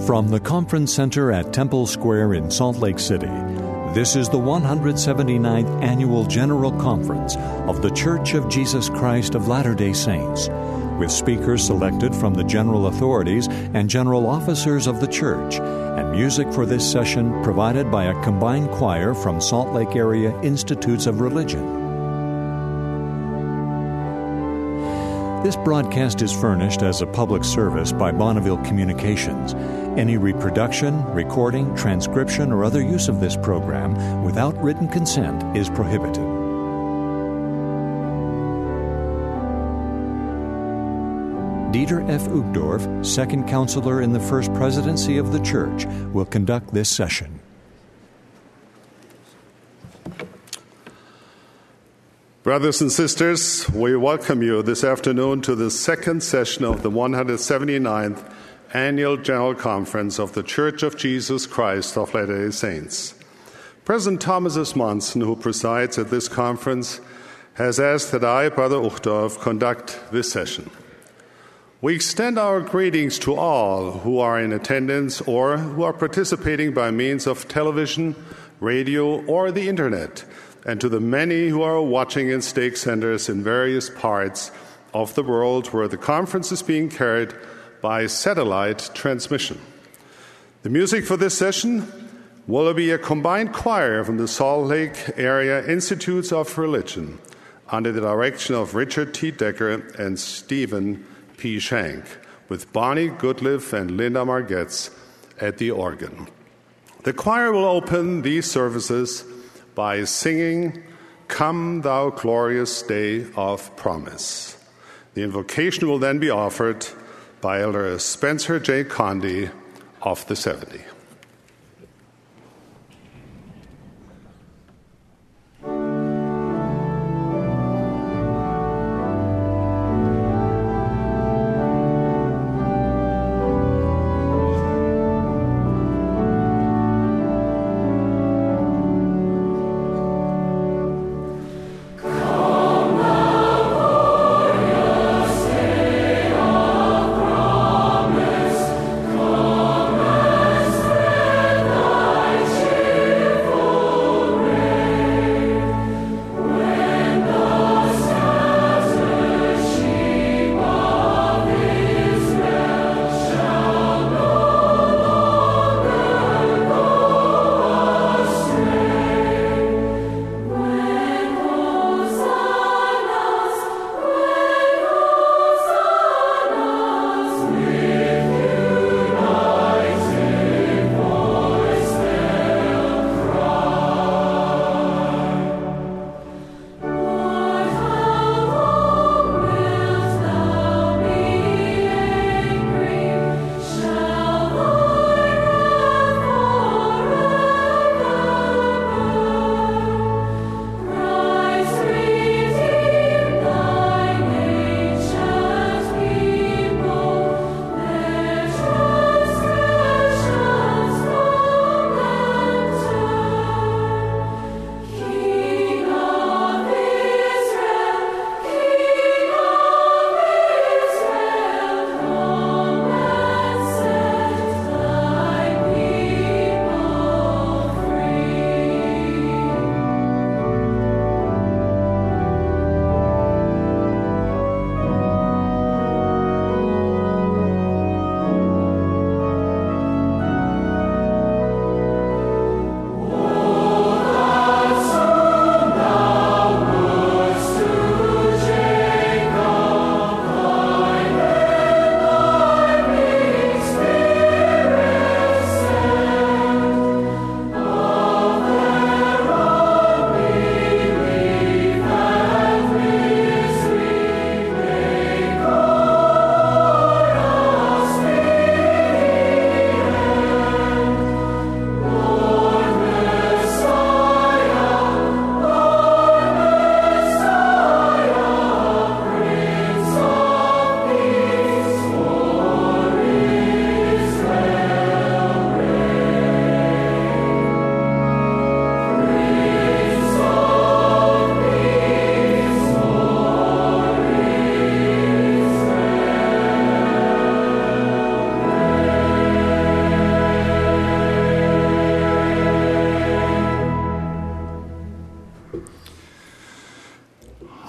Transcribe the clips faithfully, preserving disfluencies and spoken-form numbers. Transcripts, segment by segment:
From the Conference Center at Temple Square in Salt Lake City, this is the one hundred seventy-ninth Annual General Conference of The Church of Jesus Christ of Latter-day Saints, with speakers selected from the general authorities and general officers of the Church, and music for this session provided by a combined choir from Salt Lake Area Institutes of Religion. This broadcast is furnished as a public service by Bonneville Communications. Any reproduction, recording, transcription, or other use of this program without written consent is prohibited. Dieter F. Uchtdorf, Second Counselor in the First Presidency of the Church, will conduct this session. Brothers and sisters, we welcome you this afternoon to the second session of the one hundred seventy-ninth Annual General Conference of the Church of Jesus Christ of Latter-day Saints. President Thomas S. Monson, who presides at this conference, has asked that I, Brother Uchtdorf, conduct this session. We extend our greetings to all who are in attendance or who are participating by means of television, radio, or the Internet, and to the many who are watching in stake centers in various parts of the world where the conference is being carried by satellite transmission. The music for this session will be a combined choir from the Salt Lake Area Institutes of Religion under the direction of Richard T. Decker and Stephen P. Shank, with Bonnie Goodliff and Linda Margetts at the organ. The choir will open these services by singing, "Come Thou Glorious Day of Promise." The invocation will then be offered by Elder Spencer J. Condy of the seventy. Promise,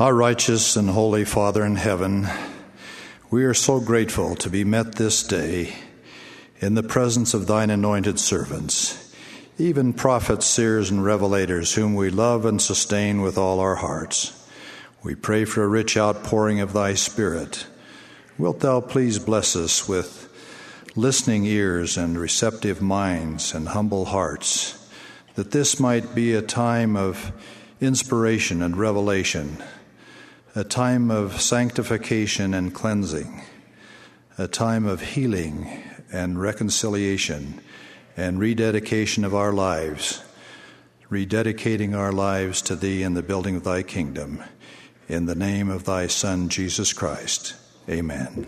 Our righteous and holy Father in heaven, we are so grateful to be met this day in the presence of thine anointed servants, even prophets, seers, and revelators, whom we love and sustain with all our hearts. We pray for a rich outpouring of thy Spirit. Wilt thou please bless us with listening ears and receptive minds and humble hearts, that this might be a time of inspiration and revelation, a time of sanctification and cleansing, a time of healing and reconciliation and rededication of our lives, rededicating our lives to thee in the building of thy kingdom. In the name of thy Son, Jesus Christ. Amen.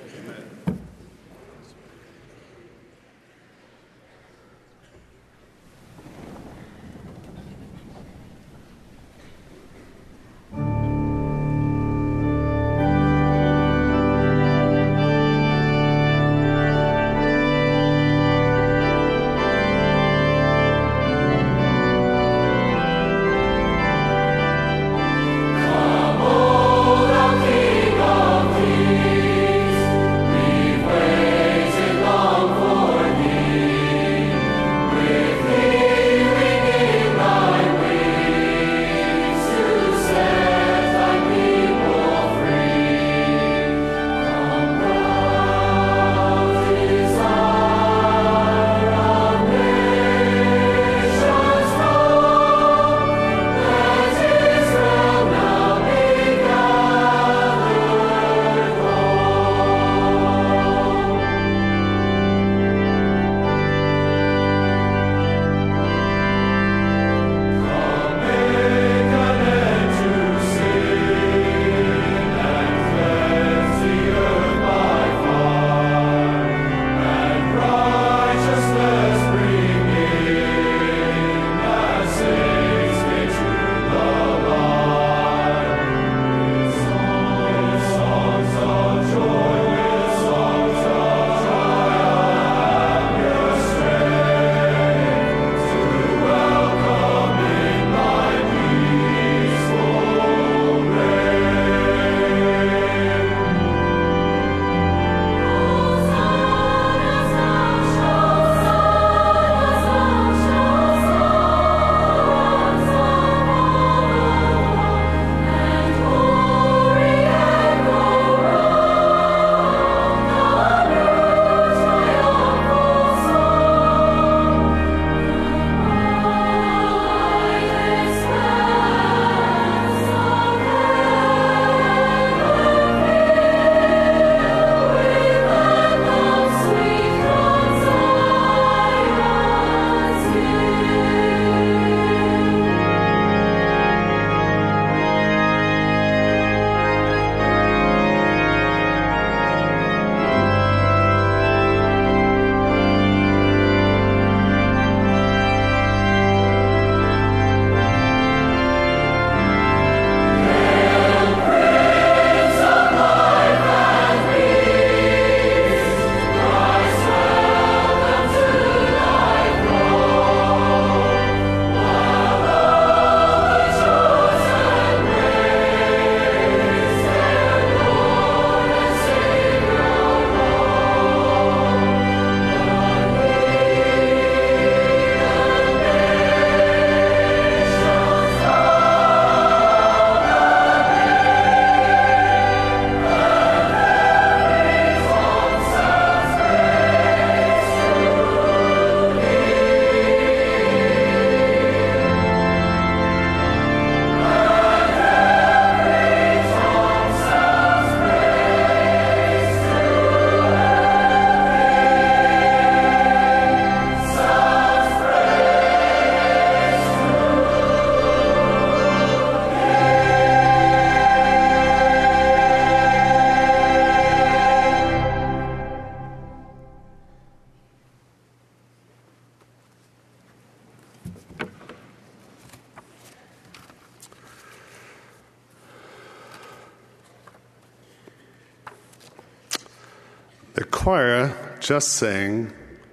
The choir just sang,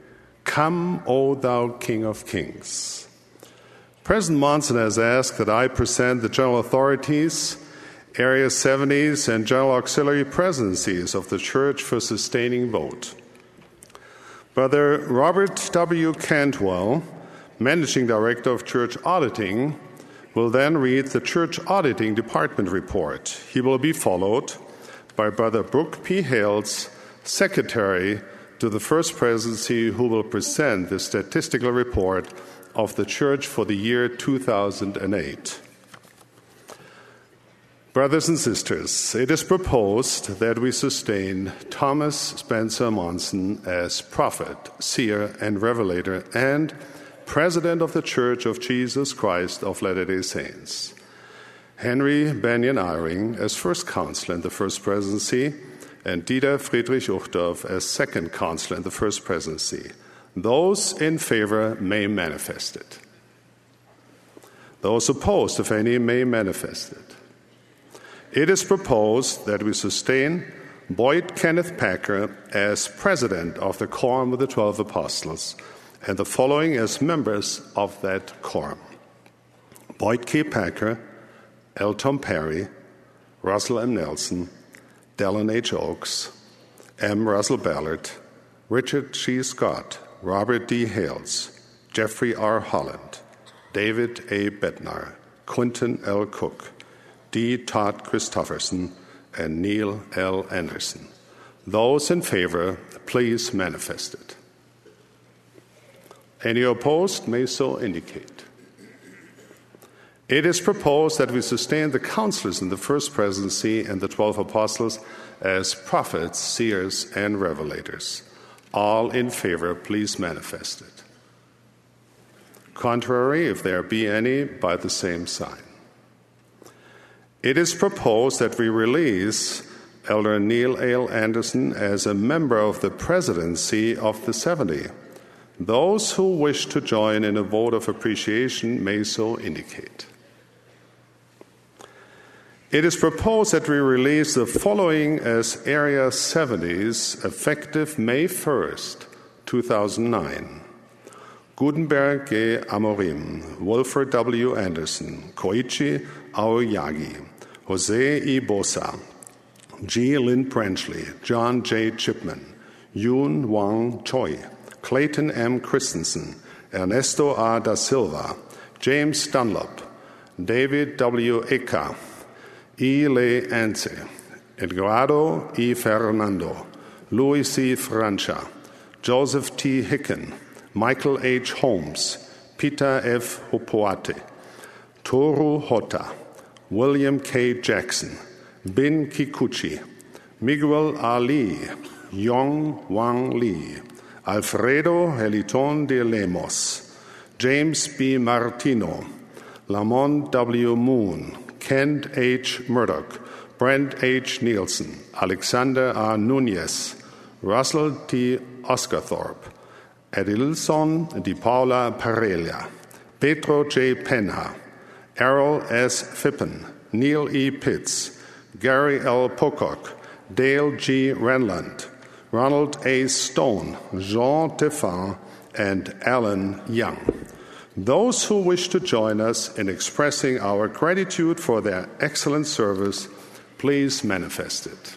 "Come, O thou King of Kings." President Monson has asked that I present the general authorities Area seventies, and General Auxiliary Presidencies of the Church for sustaining vote. Brother Robert W. Cantwell, Managing Director of Church Auditing, will then read the Church Auditing Department report. He will be followed by Brother Brooke P. Hales, Secretary to the First Presidency, who will present the statistical report of the Church for the year two thousand eight. Brothers and sisters, it is proposed that we sustain Thomas Spencer Monson as prophet, seer, and revelator, and President of the Church of Jesus Christ of Latter-day Saints, Henry Benyon Eyring as First Counselor in the First Presidency, and Dieter Friedrich Uchtdorf as Second Counselor in the First Presidency. Those in favor may manifest it. Those opposed, if any, may manifest it. It is proposed that we sustain Boyd Kenneth Packer as President of the Quorum of the Twelve Apostles, and the following as members of that quorum: Boyd K. Packer, L. Tom Perry, Russell M. Nelson, Dallin H. Oaks, M. Russell Ballard, Richard G. Scott, Robert D. Hales, Jeffrey R. Holland, David A. Bednar, Quinton L. Cook, D. Todd Christofferson, and Neil L. Anderson. Those in favor, please manifest it. Any opposed may so indicate. It is proposed that we sustain the counselors in the First Presidency and the Twelve Apostles as prophets, seers, and revelators. All in favor, please manifest it. Contrary, if there be any, by the same sign. It is proposed that we release Elder Neil A. Anderson as a member of the Presidency of the seventy. Those who wish to join in a vote of appreciation may so indicate. It is proposed that we release the following as Area seventies effective May first, two thousand nine. Gutenberg G. Amorim, Wolford W. Anderson, Koichi Aoyagi, Jose E. Bosa, G. Lynn Branchley, John J. Chipman, Yoon Wang Choi, Clayton M. Christensen, Ernesto A. da Silva, James Dunlop, David W. Eka, E. Le Anse, Eduardo E. Fernando, Louis C. Francia, Joseph T. Hicken, Michael H. Holmes, Peter F. Hopoate, Toru Hota, William K. Jackson, Bin Kikuchi, Miguel Ali, Yong Wang Lee, Alfredo Heliton de Lemos, James B. Martino, Lamont W. Moon, Kent H. Murdoch, Brent H. Nielsen, Alexander R. Nunez, Russell T. Oscarthorpe, Edilson Di Paula Parella, Pedro J. Penha, Errol S. Fippen, Neil E. Pitts, Gary L. Pocock, Dale G. Renland, Ronald A. Stone, Jean Tefan, and Alan Young. Those who wish to join us in expressing our gratitude for their excellent service, please manifest it.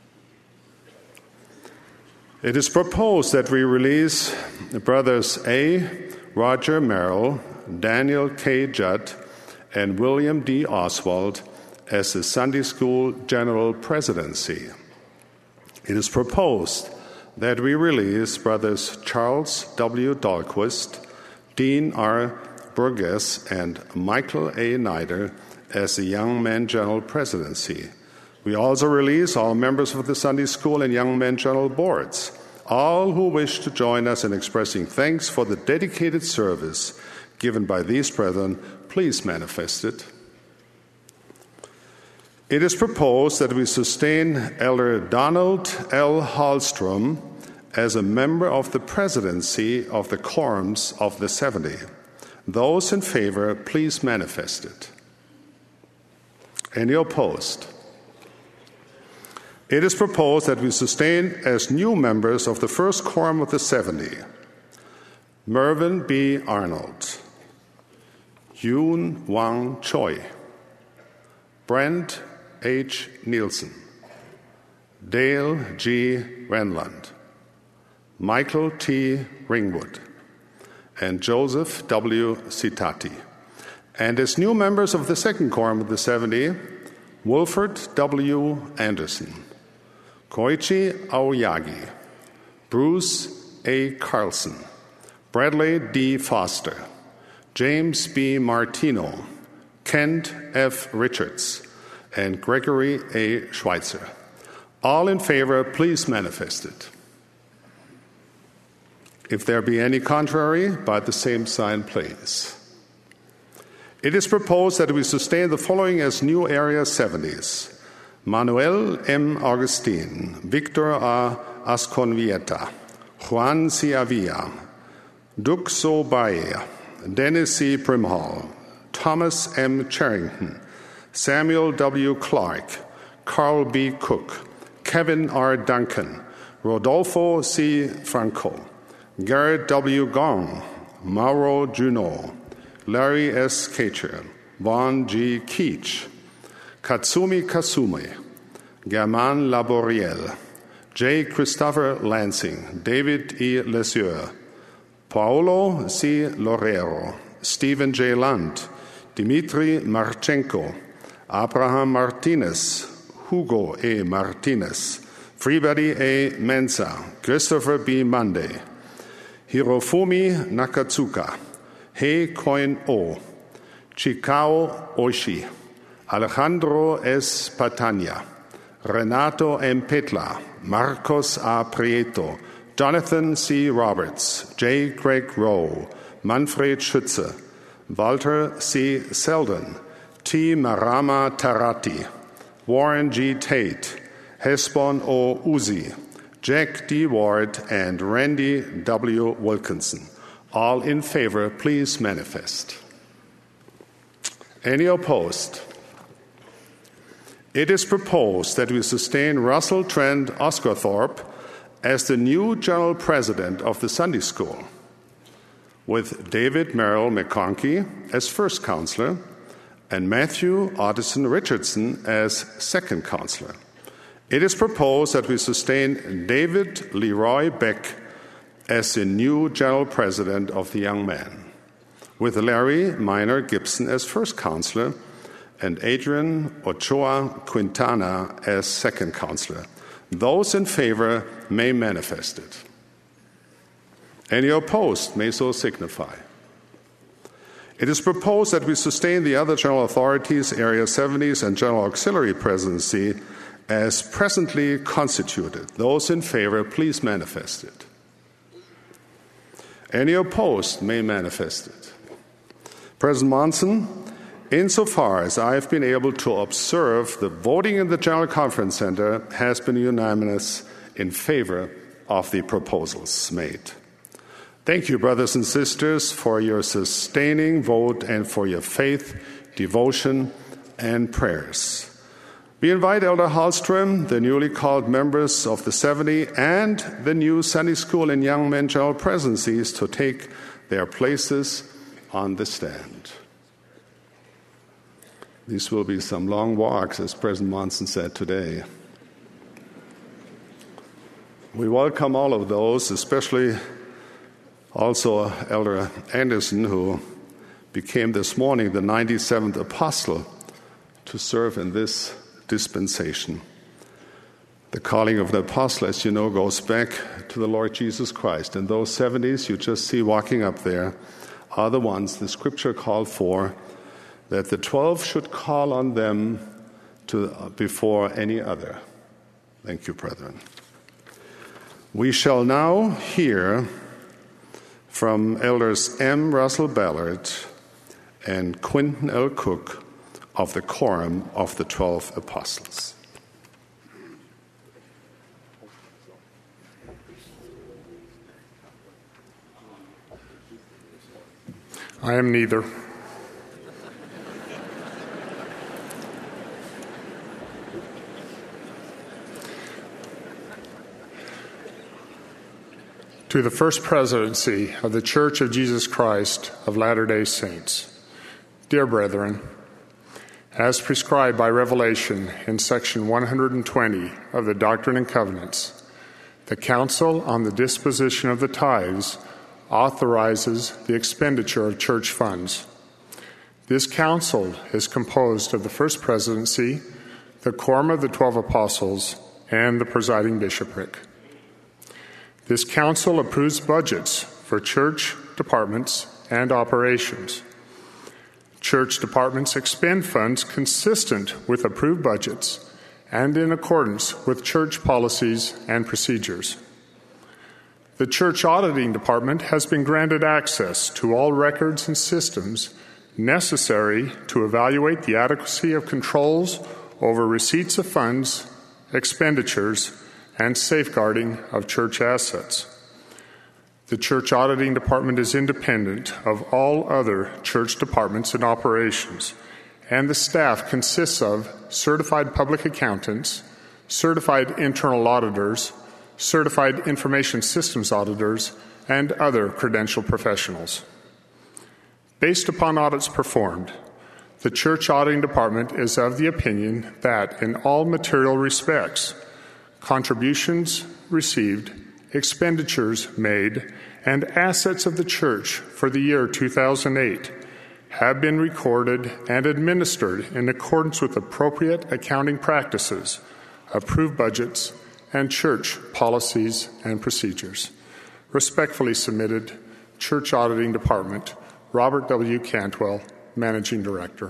It is proposed that we release Brothers A. Roger Merrill, Daniel K. Judd, and William D. Oswald as the Sunday School General Presidency. It is proposed that we release Brothers Charles W. Dahlquist, Dean R. Burgess, and Michael A. Nider as the Young Men General Presidency. We also release all members of the Sunday School and Young Men General Boards. All who wish to join us in expressing thanks for the dedicated service given by these brethren, please manifest it. It is proposed that we sustain Elder Donald L. Hallstrom as a member of the Presidency of the Quorums of the seventy. Those in favor, please manifest it. Any opposed? It is proposed that we sustain as new members of the first Quorum of the seventy Mervyn B. Arnold, Yoon Wang Choi, Brent H. Nielsen, Dale G. Renland, Michael T. Ringwood, and Joseph W. Citati. And as new members of the second quorum of the seventy, Wolford W. Anderson, Koichi Aoyagi, Bruce A. Carlson, Bradley D. Foster, James B. Martino, Kent F. Richards, and Gregory A. Schweitzer. All in favor, please manifest it. If there be any contrary, by the same sign, please. It is proposed that we sustain the following as new area seventies: Manuel M. Augustin, Victor A. Asconvieta, Juan C. Avila, Duxo Bae, Dennis C. Primhall, Thomas M. Charrington, Samuel W. Clark, Carl B. Cook, Kevin R. Duncan, Rodolfo C. Franco, Garrett W. Gong, Mauro Junot, Larry S. Kacher, Vaughn G. Keach, Katsumi Kasumi, Germain Laboriel, J. Christopher Lansing, David E. Lesieur, Paolo C. Lorero, Stephen J. Lunt, Dmitry Marchenko, Abraham Martinez, Hugo A. Martinez, Freebody A. Mensa, Christopher B. Monday, Hirofumi Nakatsuka, Hei Koin O, Chikao Oishi, Alejandro S. Patania, Renato M. Petla, Marcos A. Prieto, Jonathan C. Roberts, J. Craig Rowe, Manfred Schütze, Walter C. Selden, T. Marama Tarati, Warren G. Tate, Hesbon O. Uzi, Jack D. Ward, and Randy W. Wilkinson. All in favor, please manifest. Any opposed? It is proposed that we sustain Russell Trent Oscarthorpe as the new general president of the Sunday School, with David Merrill McConkey as first counselor and Matthew Otteson Richardson as second counselor. It is proposed that we sustain David Leroy Beck as the new general president of the Young Men, with Larry Minor Gibson as first counselor and Adrian Ochoa Quintana as second counselor. Those in favor may manifest it. Any opposed may so signify. It is proposed that we sustain the other general authorities, Area seventies, and General Auxiliary Presidency as presently constituted. Those in favor, please manifest it. Any opposed may manifest it. President Monson, insofar as I have been able to observe, the voting in the General Conference Center has been unanimous in favor of the proposals made. Thank you, brothers and sisters, for your sustaining vote and for your faith, devotion, and prayers. We invite Elder Hallström, the newly called members of the seventy, and the new Sunday School and Young Men General Presidencies to take their places on the stand. These will be some long walks, as President Monson said today. We welcome all of those, especially also Elder Anderson, who became this morning the ninety-seventh apostle to serve in this dispensation. The calling of the apostle, as you know, goes back to the Lord Jesus Christ. And those seventies you just see walking up there are the ones the Scripture called for, that the twelve should call on them to, uh, before any other. Thank you, brethren. We shall now hear from Elders M. Russell Ballard and Quinton L. Cook of the Quorum of the Twelve Apostles. I am neither. To the First Presidency of the Church of Jesus Christ of Latter-day Saints. Dear brethren, as prescribed by Revelation in section one hundred twenty of the Doctrine and Covenants, the Council on the Disposition of the Tithes authorizes the expenditure of church funds. This council is composed of the First Presidency, the Quorum of the Twelve Apostles, and the presiding bishopric. This council approves budgets for church departments and operations. Church departments expend funds consistent with approved budgets and in accordance with church policies and procedures. The Church Auditing Department has been granted access to all records and systems necessary to evaluate the adequacy of controls over receipts of funds, expenditures, and safeguarding of church assets. The Church Auditing Department is independent of all other church departments and operations, and the staff consists of certified public accountants, certified internal auditors, certified information systems auditors, and other credentialed professionals. Based upon audits performed, the Church Auditing Department is of the opinion that in all material respects, contributions received, expenditures made, and assets of the church for the year two thousand eight have been recorded and administered in accordance with appropriate accounting practices, approved budgets, and church policies and procedures. Respectfully submitted, Church Auditing Department, Robert W. Cantwell, Managing Director.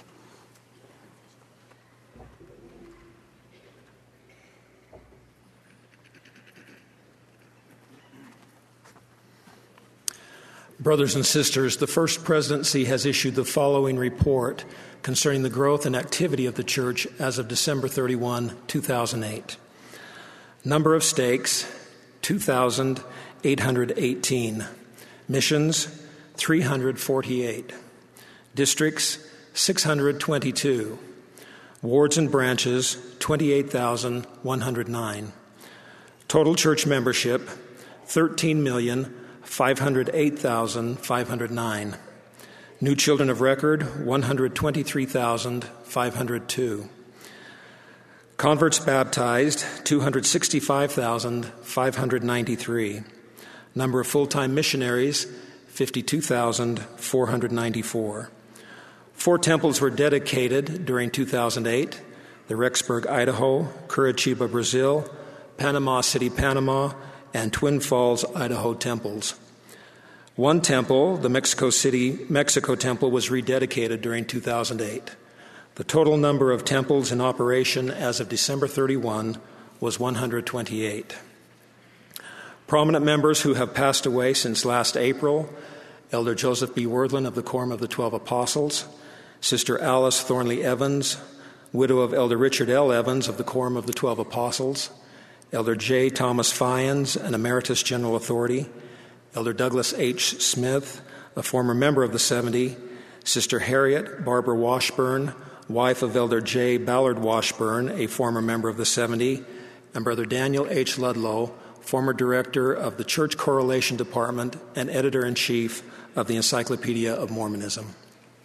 Brothers and sisters, the First Presidency has issued the following report concerning the growth and activity of the church as of December thirty-first, two thousand eight. Number of stakes, two thousand eight hundred eighteen. Missions, three hundred forty-eight. Districts, six hundred twenty-two. Wards and branches, twenty-eight thousand one hundred nine. Total church membership, thirteen million five hundred eight thousand five hundred nine. New children of record, one hundred twenty-three thousand five hundred two. Converts baptized, two hundred sixty-five thousand five hundred ninety-three. Number of full-time missionaries, fifty-two thousand four hundred ninety-four. Four temples were dedicated during two thousand eight: the Rexburg, Idaho, Curitiba, Brazil, Panama City, Panama, and Twin Falls, Idaho temples. One temple, the Mexico City, Mexico temple, was rededicated during two thousand eight. The total number of temples in operation as of December thirty-first was one hundred twenty-eight. Prominent members who have passed away since last April: Elder Joseph B. Worthland of the Quorum of the Twelve Apostles, Sister Alice Thornley Evans, widow of Elder Richard L. Evans of the Quorum of the Twelve Apostles, Elder J. Thomas Fyans, an Emeritus General Authority, Elder Douglas H. Smith, a former member of the seventy, Sister Harriet Barbara Washburn, wife of Elder J. Ballard Washburn, a former member of the seventy, and Brother Daniel H. Ludlow, former director of the Church Correlation Department and editor-in-chief of the Encyclopedia of Mormonism.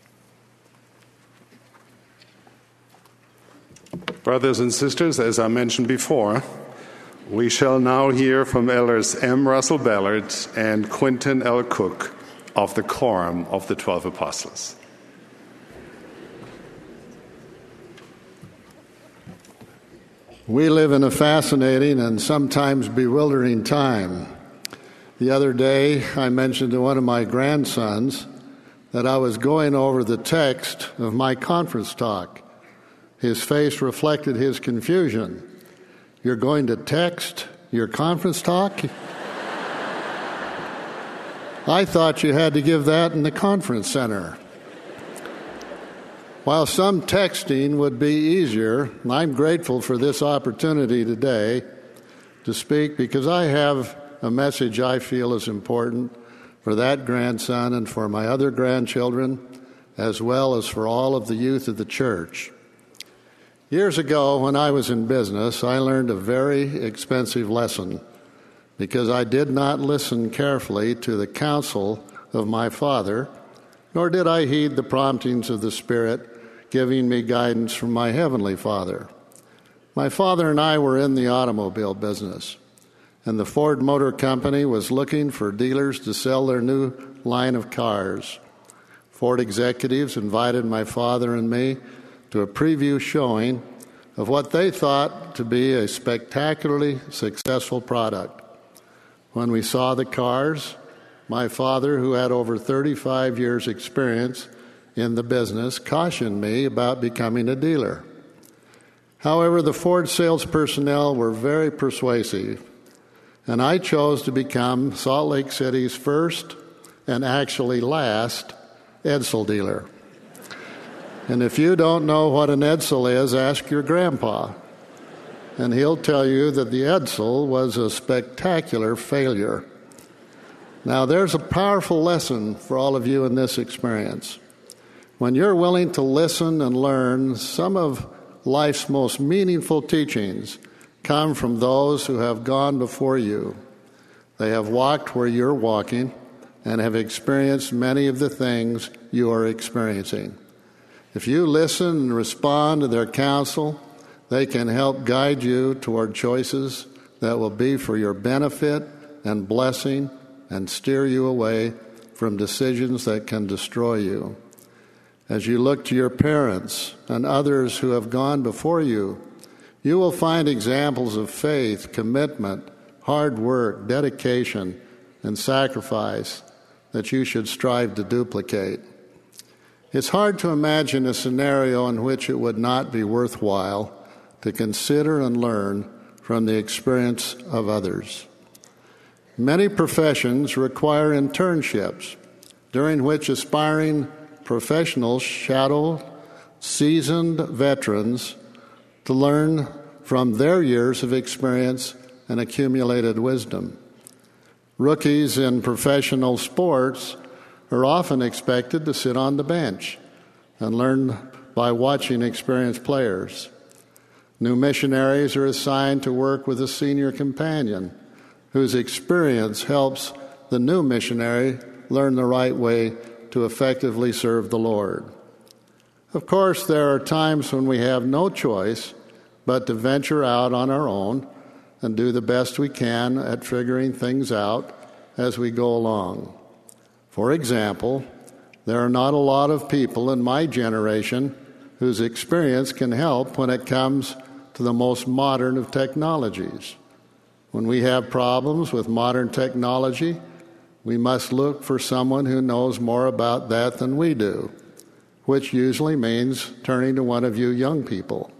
Brothers and sisters, as I mentioned before, we shall now hear from Elders M. Russell Ballard and Quentin L. Cook of the Quorum of the Twelve Apostles. We live in a fascinating and sometimes bewildering time. The other day, I mentioned to one of my grandsons that I was going over the text of my conference talk. His face reflected his confusion. You're going to text your conference talk? I thought you had to give that in the conference center. While some texting would be easier, I'm grateful for this opportunity today to speak because I have a message I feel is important for that grandson and for my other grandchildren, as well as for all of the youth of the church. Years ago, when I was in business, I learned a very expensive lesson because I did not listen carefully to the counsel of my father, nor did I heed the promptings of the Spirit giving me guidance from my Heavenly Father. My father and I were in the automobile business, and the Ford Motor Company was looking for dealers to sell their new line of cars. Ford executives invited my father and me to a preview showing of what they thought to be a spectacularly successful product. When we saw the cars, my father, who had over thirty-five years' experience in the business, cautioned me about becoming a dealer. However, the Ford sales personnel were very persuasive, and I chose to become Salt Lake City's first and actually last Edsel dealer. And if you don't know what an Edsel is, ask your grandpa, and he'll tell you that the Edsel was a spectacular failure. Now, there's a powerful lesson for all of you in this experience. When you're willing to listen and learn, some of life's most meaningful teachings come from those who have gone before you. They have walked where you're walking and have experienced many of the things you are experiencing. If you listen and respond to their counsel, they can help guide you toward choices that will be for your benefit and blessing and steer you away from decisions that can destroy you. As you look to your parents and others who have gone before you, you will find examples of faith, commitment, hard work, dedication, and sacrifice that you should strive to duplicate. It's hard to imagine a scenario in which it would not be worthwhile to consider and learn from the experience of others. Many professions require internships, during which aspiring professionals shadow seasoned veterans to learn from their years of experience and accumulated wisdom. Rookies in professional sports are often expected to sit on the bench and learn by watching experienced players. New missionaries are assigned to work with a senior companion whose experience helps the new missionary learn the right way to effectively serve the Lord. Of course, there are times when we have no choice but to venture out on our own and do the best we can at figuring things out as we go along. For example, there are not a lot of people in my generation whose experience can help when it comes to the most modern of technologies. When we have problems with modern technology, we must look for someone who knows more about that than we do, which usually means turning to one of you young people.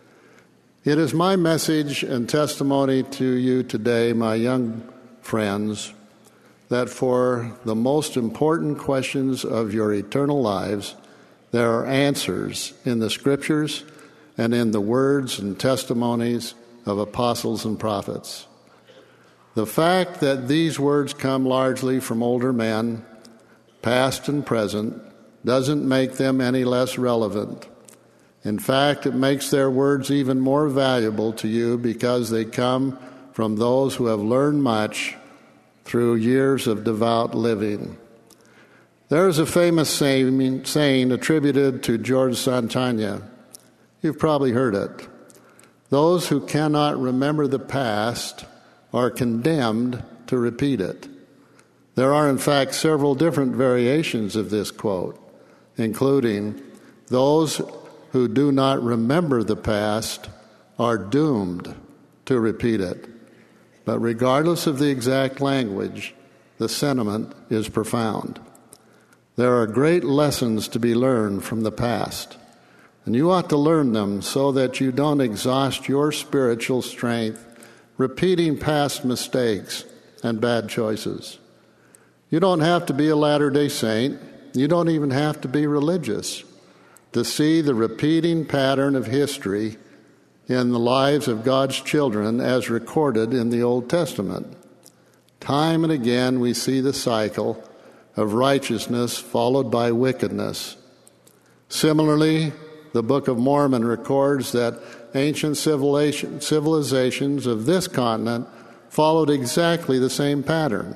It is my message and testimony to you today, my young friends, that for the most important questions of your eternal lives, there are answers in the Scriptures and in the words and testimonies of apostles and prophets. The fact that these words come largely from older men, past and present, doesn't make them any less relevant. In fact, it makes their words even more valuable to you because they come from those who have learned much through years of devout living. There is a famous saying, saying attributed to George Santayana. You've probably heard it. Those who cannot remember the past are condemned to repeat it. There are, in fact, several different variations of this quote, including, those who do not remember the past are doomed to repeat it. But regardless of the exact language, the sentiment is profound. There are great lessons to be learned from the past, and you ought to learn them so that you don't exhaust your spiritual strength repeating past mistakes and bad choices. You don't have to be a Latter-day Saint. You don't even have to be religious to see the repeating pattern of history in the lives of God's children as recorded in the Old Testament. Time and again we see the cycle of righteousness followed by wickedness. Similarly, the Book of Mormon records that ancient civilizations of this continent followed exactly the same pattern.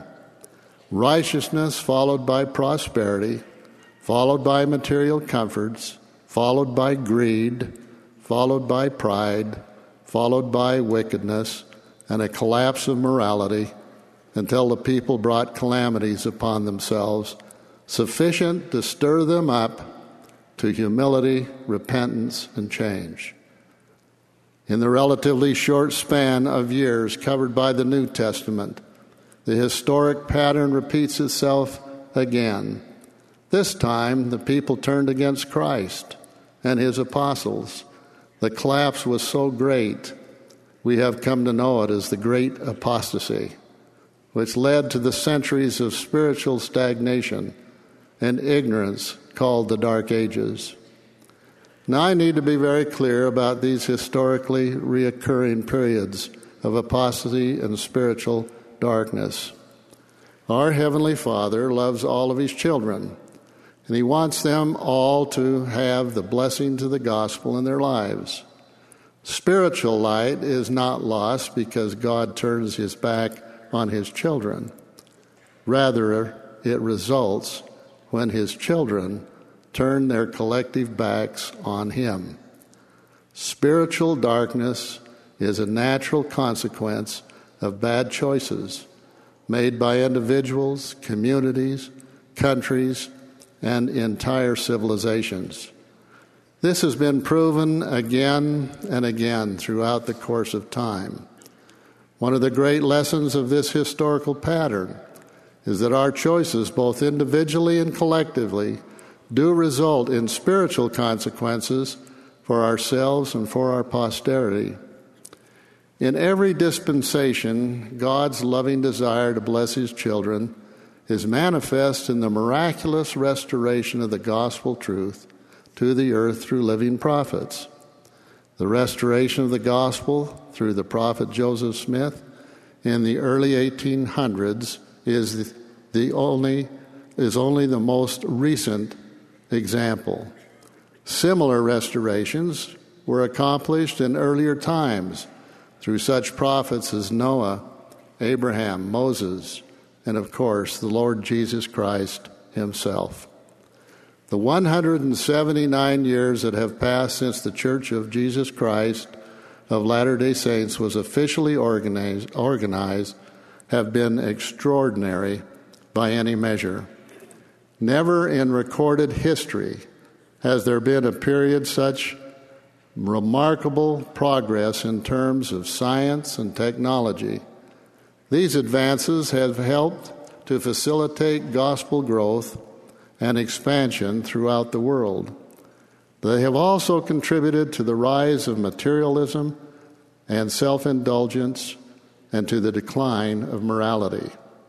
Righteousness followed by prosperity, followed by material comforts, followed by greed, followed by pride, followed by wickedness, and a collapse of morality, until the people brought calamities upon themselves, sufficient to stir them up to humility, repentance, and change. In the relatively short span of years covered by the New Testament, the historic pattern repeats itself again. This time, the people turned against Christ and his apostles. The collapse was so great, we have come to know it as the Great Apostasy, which led to the centuries of spiritual stagnation and ignorance called the Dark Ages. Now, I need to be very clear about these historically reoccurring periods of apostasy and spiritual darkness. Our Heavenly Father loves all of his children, and he wants them all to have the blessings of the gospel in their lives. Spiritual light is not lost because God turns his back on his children. Rather, it results when his children turn their collective backs on him. Spiritual darkness is a natural consequence of bad choices made by individuals, communities, countries, and entire civilizations. This has been proven again and again throughout the course of time. One of the great lessons of this historical pattern is that our choices, both individually and collectively, do result in spiritual consequences for ourselves and for our posterity. In every dispensation, God's loving desire to bless his children is manifest in the miraculous restoration of the gospel truth to the earth through living prophets. The restoration of the gospel through the prophet Joseph Smith in the early eighteen hundreds is the only is only the most recent example. Similar restorations were accomplished in earlier times through such prophets as Noah, Abraham, Moses, and of course the Lord Jesus Christ himself. The one hundred seventy-nine years that have passed since the Church of Jesus Christ of Latter-day Saints was officially organized, organized have been extraordinary by any measure. Never in recorded history has there been a period such remarkable progress in terms of science and technology. These advances have helped to facilitate gospel growth and expansion throughout the world. They have also contributed to the rise of materialism and self-indulgence and to the decline of morality.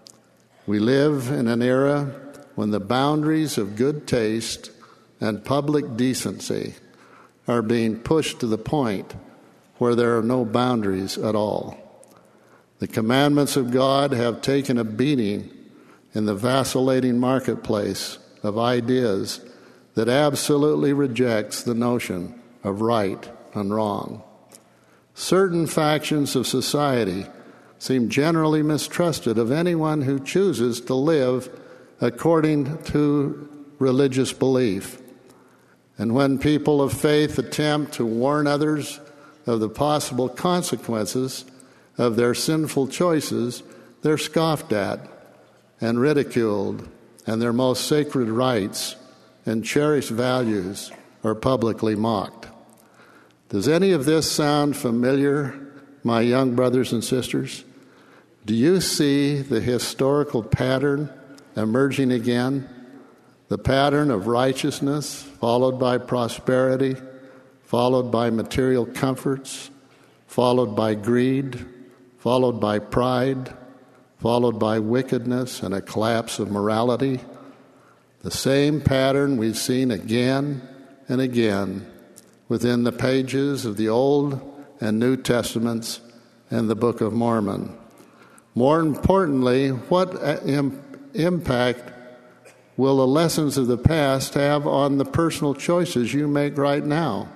We live in an era when the boundaries of good taste and public decency are being pushed to the point where there are no boundaries at all. The commandments of God have taken a beating in the vacillating marketplace of ideas that absolutely rejects the notion of right and wrong. Certain factions of society seem generally mistrusted of anyone who chooses to live according to religious belief. And when people of faith attempt to warn others of the possible consequences of their sinful choices, they're scoffed at and ridiculed, and their most sacred rights and cherished values are publicly mocked. Does any of this sound familiar, my young brothers and sisters? Do you see the historical pattern emerging again? The pattern of righteousness followed by prosperity, followed by material comforts, followed by greed, followed by pride, followed by wickedness and a collapse of morality. The same pattern we've seen again and again within the pages of the Old and New Testaments and the Book of Mormon. More importantly, what im- impact will the lessons of the past have on the personal choices you make right now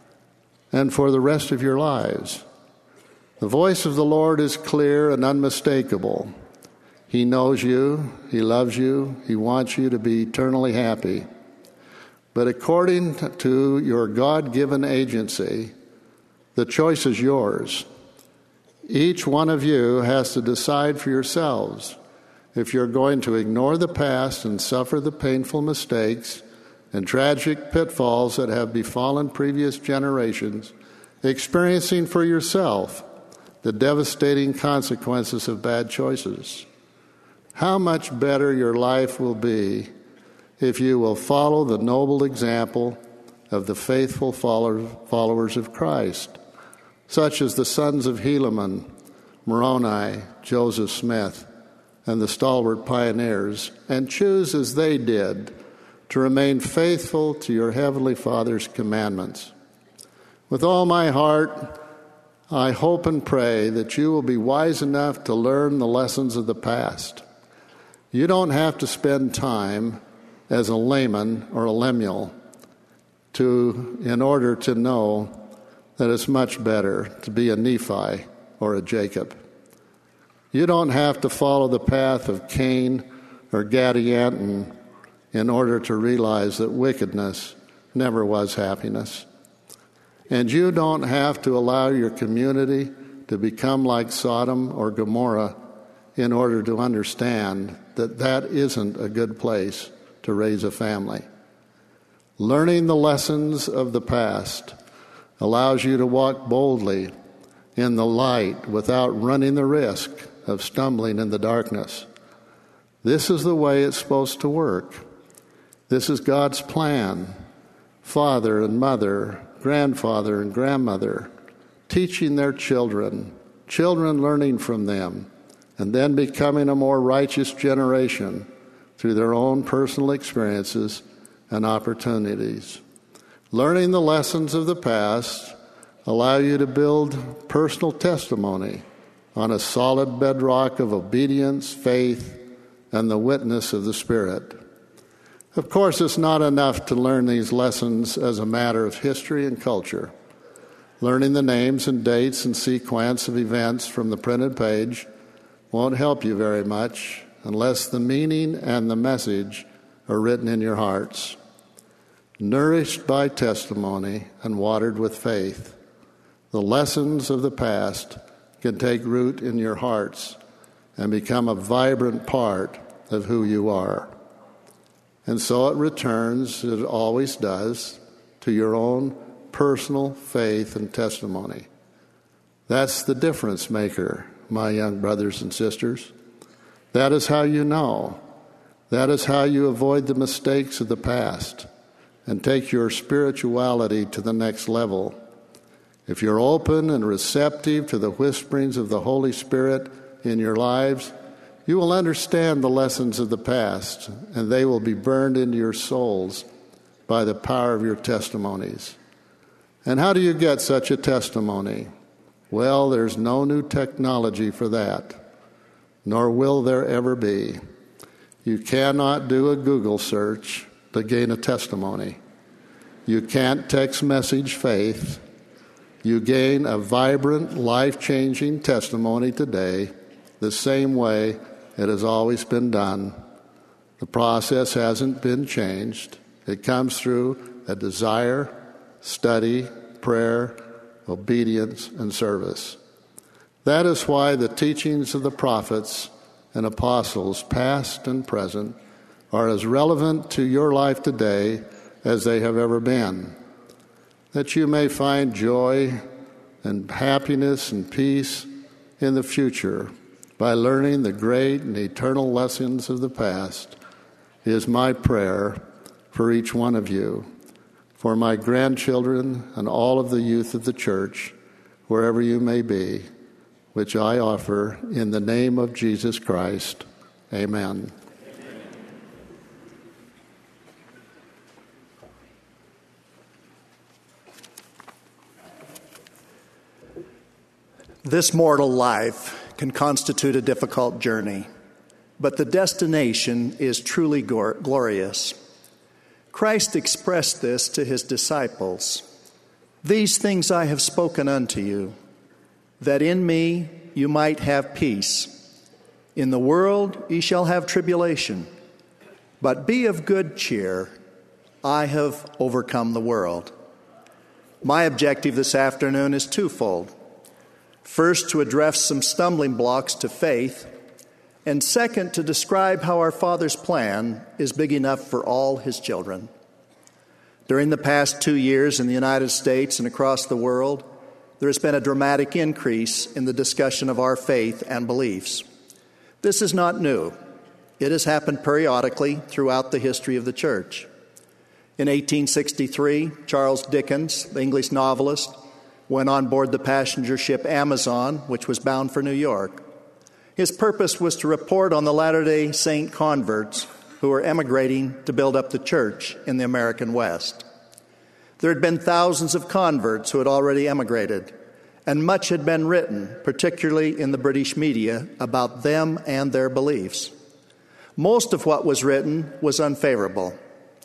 and for the rest of your lives? The voice of the Lord is clear and unmistakable. He knows you, he loves you, he wants you to be eternally happy. But according to your God-given agency, the choice is yours. Each one of you has to decide for yourselves if you're going to ignore the past and suffer the painful mistakes and tragic pitfalls that have befallen previous generations, experiencing for yourself the devastating consequences of bad choices. How much better your life will be if you will follow the noble example of the faithful followers of Christ, such as the sons of Helaman, Moroni, Joseph Smith, and the stalwart pioneers, and choose as they did to remain faithful to your Heavenly Father's commandments. With all my heart, I hope and pray that you will be wise enough to learn the lessons of the past. You don't have to spend time as a layman or a Lemuel to, in order to know that it's much better to be a Nephi or a Jacob. You don't have to follow the path of Cain or Gadianton in order to realize that wickedness never was happiness. And you don't have to allow your community to become like Sodom or Gomorrah in order to understand that that isn't a good place to raise a family. Learning the lessons of the past allows you to walk boldly in the light without running the risk of stumbling in the darkness. This is the way it's supposed to work. This is God's plan. Father and mother, grandfather and grandmother, teaching their children, children learning from them, and then becoming a more righteous generation through their own personal experiences and opportunities. Learning the lessons of the past allow you to build personal testimony on a solid bedrock of obedience, faith, and the witness of the Spirit. Of course, it's not enough to learn these lessons as a matter of history and culture. Learning the names and dates and sequence of events from the printed page won't help you very much unless the meaning and the message are written in your hearts. Nourished by testimony and watered with faith, the lessons of the past can take root in your hearts and become a vibrant part of who you are. And so it returns, as it always does, to your own personal faith and testimony. That's the difference maker, my young brothers and sisters. That is how you know. That is how you avoid the mistakes of the past and take your spirituality to the next level. If you're open and receptive to the whisperings of the Holy Spirit in your lives, you will understand the lessons of the past, and they will be burned into your souls by the power of your testimonies. And how do you get such a testimony? Well, there's no new technology for that, nor will there ever be. You cannot do a Google search to gain a testimony. You can't text message faith. You gain a vibrant, life-changing testimony today, the same way it has always been done. The process hasn't been changed. It comes through a desire, study, prayer, obedience, and service. That is why the teachings of the prophets and apostles, past and present, are as relevant to your life today as they have ever been, that you may find joy and happiness and peace in the future by learning the great and eternal lessons of the past, is my prayer for each one of you, for my grandchildren and all of the youth of the church, wherever you may be, which I offer in the name of Jesus Christ. Amen. This mortal life can constitute a difficult journey, but the destination is truly glorious. Christ expressed this to his disciples. These things I have spoken unto you, that in me you might have peace. In the world ye shall have tribulation, but be of good cheer. I have overcome the world. My objective this afternoon is twofold. First, to address some stumbling blocks to faith, and second, to describe how our Father's plan is big enough for all His children. During the past two years in the United States and across the world, there has been a dramatic increase in the discussion of our faith and beliefs. This is not new. It has happened periodically throughout the history of the church. In eighteen sixty-three, Charles Dickens, the English novelist, went on board the passenger ship Amazon, which was bound for New York. His purpose was to report on the Latter-day Saint converts who were emigrating to build up the church in the American West. There had been thousands of converts who had already emigrated, and much had been written, particularly in the British media, about them and their beliefs. Most of what was written was unfavorable.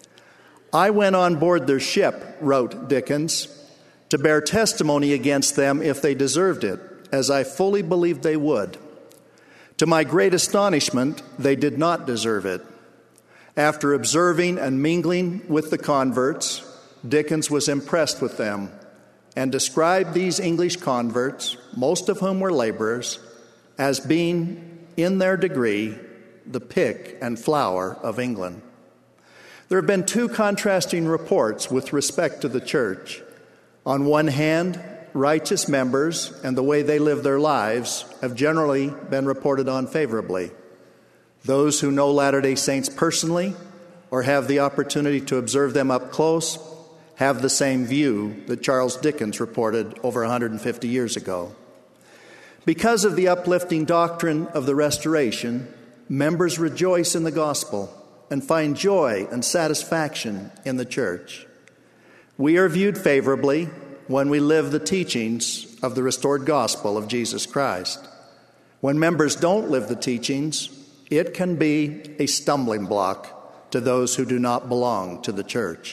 I went on board their ship, wrote Dickens, to bear testimony against them if they deserved it, as I fully believed they would. To my great astonishment, they did not deserve it. After observing and mingling with the converts, Dickens was impressed with them and described these English converts, most of whom were laborers, as being, in their degree, the pick and flower of England. There have been two contrasting reports with respect to the church. On one hand, righteous members and the way they live their lives have generally been reported on favorably. Those who know Latter-day Saints personally or have the opportunity to observe them up close have the same view that Charles Dickens reported over one hundred fifty years ago. Because of the uplifting doctrine of the Restoration, members rejoice in the gospel and find joy and satisfaction in the church. We are viewed favorably when we live the teachings of the restored gospel of Jesus Christ. When members don't live the teachings, it can be a stumbling block to those who do not belong to the church.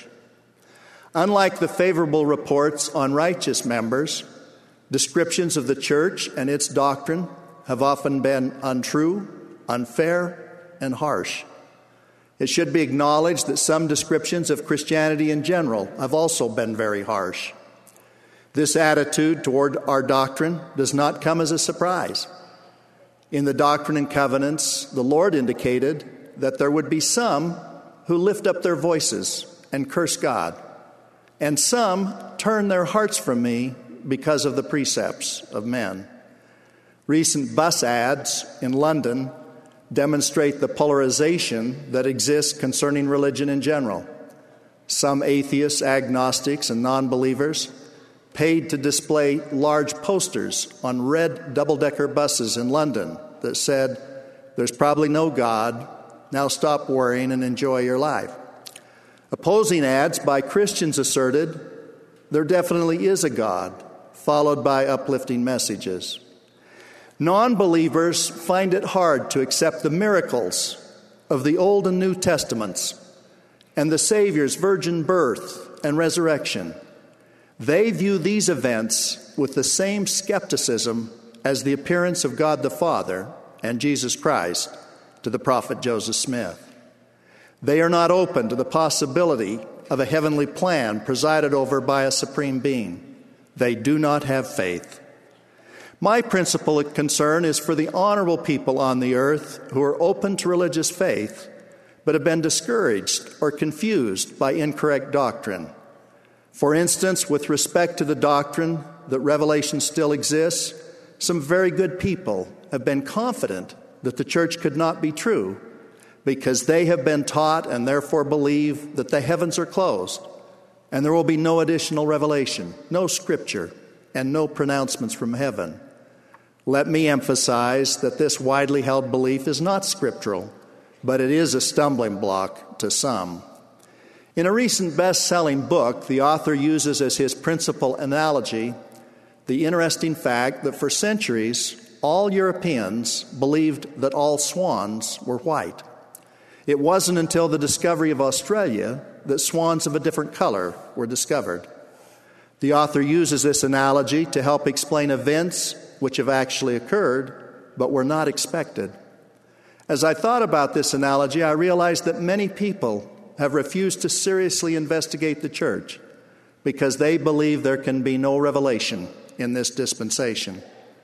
Unlike the favorable reports on righteous members, descriptions of the church and its doctrine have often been untrue, unfair, and harsh. It should be acknowledged that some descriptions of Christianity in general have also been very harsh. This attitude toward our doctrine does not come as a surprise. In the Doctrine and Covenants, the Lord indicated that there would be some who lift up their voices and curse God, and some turn their hearts from me because of the precepts of men. Recent bus ads in London demonstrate the polarization that exists concerning religion in general. Some atheists, agnostics, and non-believers paid to display large posters on red double-decker buses in London that said, "There's probably no God, now stop worrying and enjoy your life." Opposing ads by Christians asserted, "There definitely is a God," followed by uplifting messages. Non-believers find it hard to accept the miracles of the Old and New Testaments and the Savior's virgin birth and resurrection. They view these events with the same skepticism as the appearance of God the Father and Jesus Christ to the prophet Joseph Smith. They are not open to the possibility of a heavenly plan presided over by a supreme being. They do not have faith. My principal concern is for the honorable people on the earth who are open to religious faith, but have been discouraged or confused by incorrect doctrine. For instance, with respect to the doctrine that revelation still exists, some very good people have been confident that the church could not be true because they have been taught and therefore believe that the heavens are closed and there will be no additional revelation, no scripture, and no pronouncements from heaven. Let me emphasize that this widely held belief is not scriptural, but it is a stumbling block to some. In a recent best-selling book, the author uses as his principal analogy the interesting fact that for centuries, all Europeans believed that all swans were white. It wasn't until the discovery of Australia that swans of a different color were discovered. The author uses this analogy to help explain events which have actually occurred, but were not expected. As I thought about this analogy, I realized that many people have refused to seriously investigate the church because they believe there can be no revelation in this dispensation.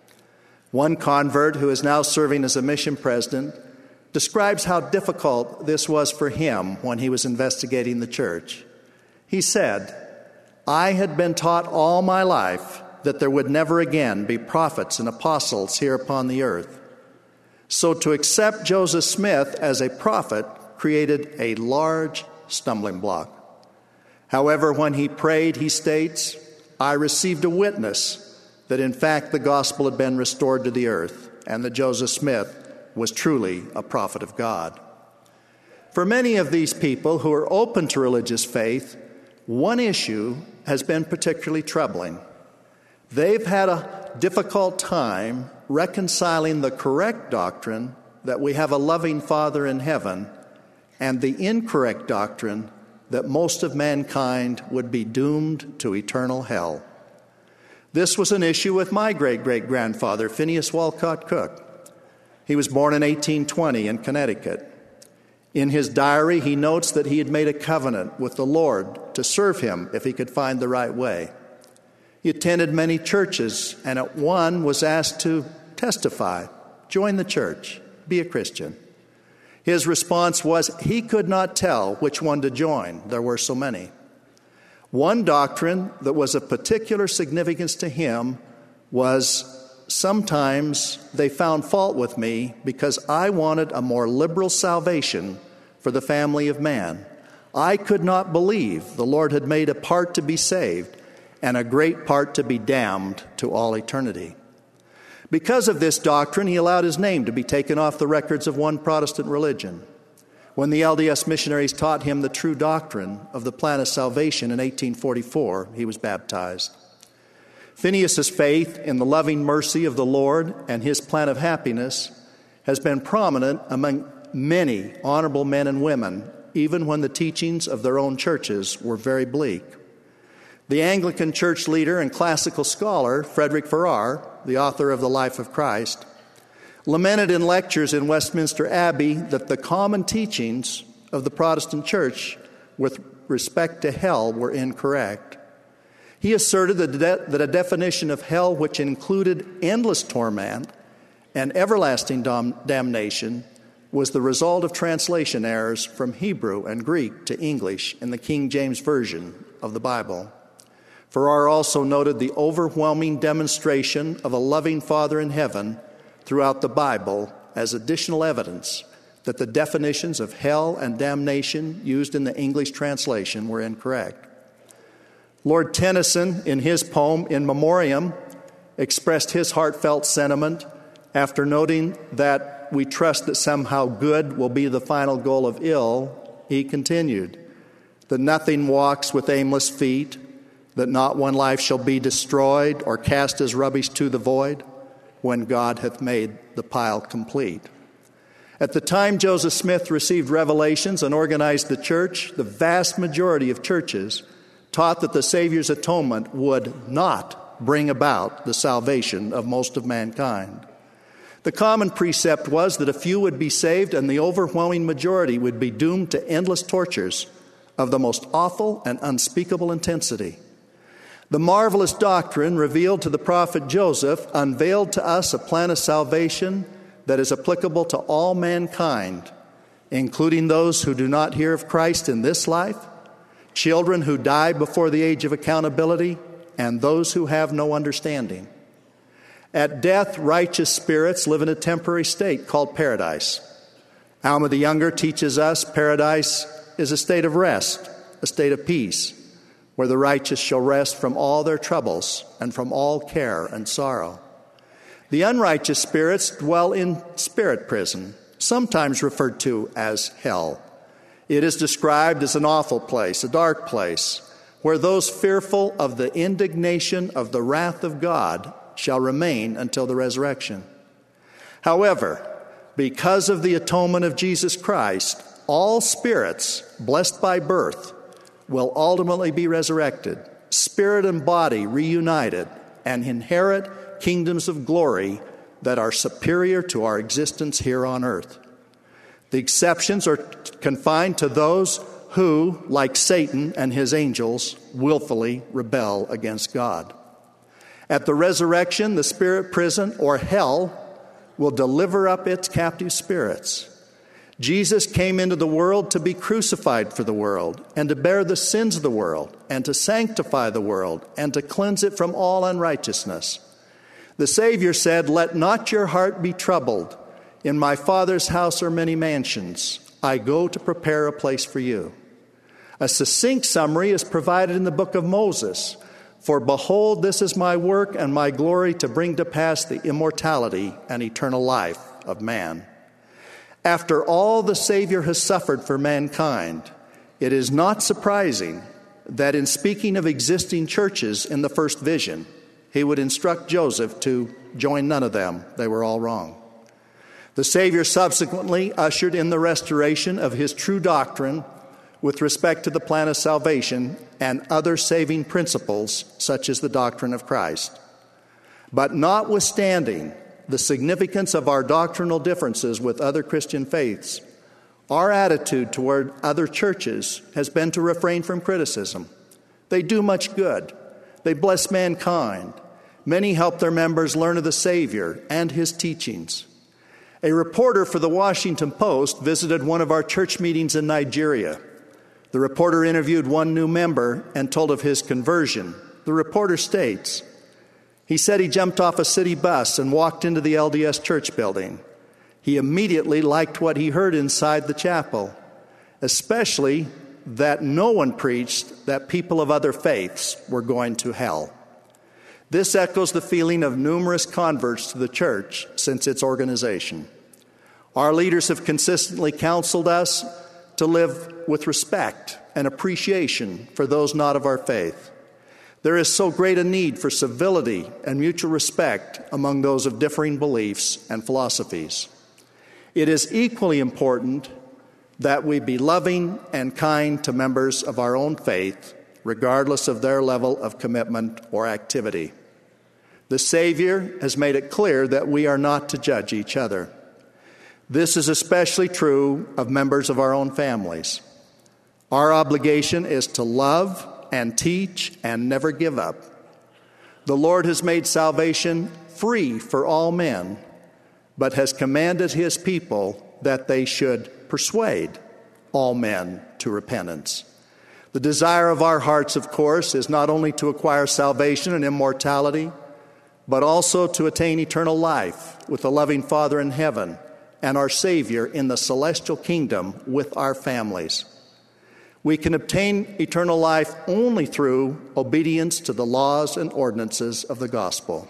One convert who is now serving as a mission president describes how difficult this was for him when he was investigating the church. He said, "I had been taught all my life that there would never again be prophets and apostles here upon the earth. So to accept Joseph Smith as a prophet created a large stumbling block. However, when he prayed, he states, I received a witness that in fact the gospel had been restored to the earth and that Joseph Smith was truly a prophet of God." For many of these people who are open to religious faith, one issue has been particularly troubling. They've had a difficult time reconciling the correct doctrine that we have a loving Father in heaven and the incorrect doctrine that most of mankind would be doomed to eternal hell. This was an issue with my great-great-grandfather, Phineas Walcott Cook. He was born in eighteen twenty in Connecticut. In his diary, he notes that he had made a covenant with the Lord to serve him if he could find the right way. He attended many churches, and at one was asked to testify, join the church, be a Christian. His response was he could not tell which one to join. There were so many. One doctrine that was of particular significance to him was sometimes they found fault with me because I wanted a more liberal salvation for the family of man. I could not believe the Lord had made a part to be saved and a great part to be damned to all eternity. Because of this doctrine, he allowed his name to be taken off the records of one Protestant religion. When the L D S missionaries taught him the true doctrine of the plan of salvation in eighteen forty-four, he was baptized. Phineas's faith in the loving mercy of the Lord and his plan of happiness has been prominent among many honorable men and women, even when the teachings of their own churches were very bleak. The Anglican church leader and classical scholar, Frederick Farrar, the author of The Life of Christ, lamented in lectures in Westminster Abbey that the common teachings of the Protestant church with respect to hell were incorrect. He asserted that, de- that a definition of hell which included endless torment and everlasting dam- damnation was the result of translation errors from Hebrew and Greek to English in the King James Version of the Bible. Farrar also noted the overwhelming demonstration of a loving Father in heaven throughout the Bible as additional evidence that the definitions of hell and damnation used in the English translation were incorrect. Lord Tennyson, in his poem In Memoriam, expressed his heartfelt sentiment after noting that we trust that somehow good will be the final goal of ill. He continued, that nothing walks with aimless feet, that not one life shall be destroyed or cast as rubbish to the void, when God hath made the pile complete. At the time Joseph Smith received revelations and organized the church, the vast majority of churches taught that the Savior's atonement would not bring about the salvation of most of mankind. The common precept was that a few would be saved and the overwhelming majority would be doomed to endless tortures of the most awful and unspeakable intensity. The marvelous doctrine revealed to the prophet Joseph unveiled to us a plan of salvation that is applicable to all mankind, including those who do not hear of Christ in this life, children who die before the age of accountability, and those who have no understanding. At death, righteous spirits live in a temporary state called paradise. Alma the Younger teaches us paradise is a state of rest, a state of peace, where the righteous shall rest from all their troubles and from all care and sorrow. The unrighteous spirits dwell in spirit prison, sometimes referred to as hell. It is described as an awful place, a dark place, where those fearful of the indignation of the wrath of God shall remain until the resurrection. However, because of the atonement of Jesus Christ, all spirits blessed by birth will ultimately be resurrected, spirit and body reunited, and inherit kingdoms of glory that are superior to our existence here on earth. The exceptions are confined to those who, like Satan and his angels, willfully rebel against God. At the resurrection, the spirit prison, or hell, will deliver up its captive spirits. Jesus came into the world to be crucified for the world, and to bear the sins of the world, and to sanctify the world, and to cleanse it from all unrighteousness. The Savior said, "Let not your heart be troubled. In my Father's house are many mansions. I go to prepare a place for you." A succinct summary is provided in the book of Moses. "For behold, this is my work and my glory, to bring to pass the immortality and eternal life of man." After all the Savior has suffered for mankind, it is not surprising that in speaking of existing churches in the first vision, he would instruct Joseph to join none of them. They were all wrong. The Savior subsequently ushered in the restoration of his true doctrine with respect to the plan of salvation and other saving principles, such as the doctrine of Christ. But notwithstanding the significance of our doctrinal differences with other Christian faiths, our attitude toward other churches has been to refrain from criticism. They do much good. They bless mankind. Many help their members learn of the Savior and his teachings. A reporter for the Washington Post visited one of our church meetings in Nigeria. The reporter interviewed one new member and told of his conversion. The reporter states, he said he jumped off a city bus and walked into the L D S church building. He immediately liked what he heard inside the chapel, especially that no one preached that people of other faiths were going to hell. This echoes the feeling of numerous converts to the church since its organization. Our leaders have consistently counseled us to live with respect and appreciation for those not of our faith. There is so great a need for civility and mutual respect among those of differing beliefs and philosophies. It is equally important that we be loving and kind to members of our own faith, regardless of their level of commitment or activity. The Savior has made it clear that we are not to judge each other. This is especially true of members of our own families. Our obligation is to love and teach and never give up. The Lord has made salvation free for all men, but has commanded his people that they should persuade all men to repentance. The desire of our hearts, of course, is not only to acquire salvation and immortality, but also to attain eternal life with the loving Father in heaven and our Savior in the celestial kingdom with our families. We can obtain eternal life only through obedience to the laws and ordinances of the gospel.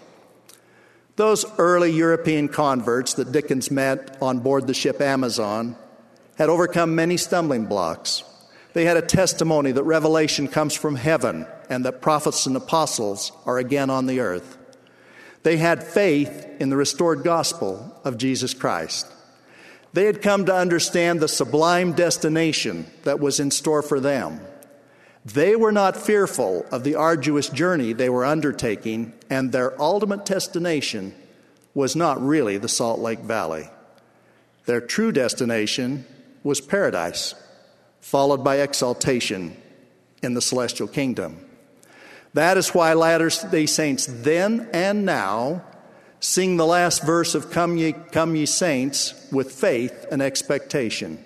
Those early European converts that Dickens met on board the ship Amazon had overcome many stumbling blocks. They had a testimony that revelation comes from heaven and that prophets and apostles are again on the earth. They had faith in the restored gospel of Jesus Christ. They had come to understand the sublime destination that was in store for them. They were not fearful of the arduous journey they were undertaking, and their ultimate destination was not really the Salt Lake Valley. Their true destination was paradise, followed by exaltation in the celestial kingdom. That is why Latter-day Saints then and now sing the last verse of Come Ye, Come Ye Saints with faith and expectation.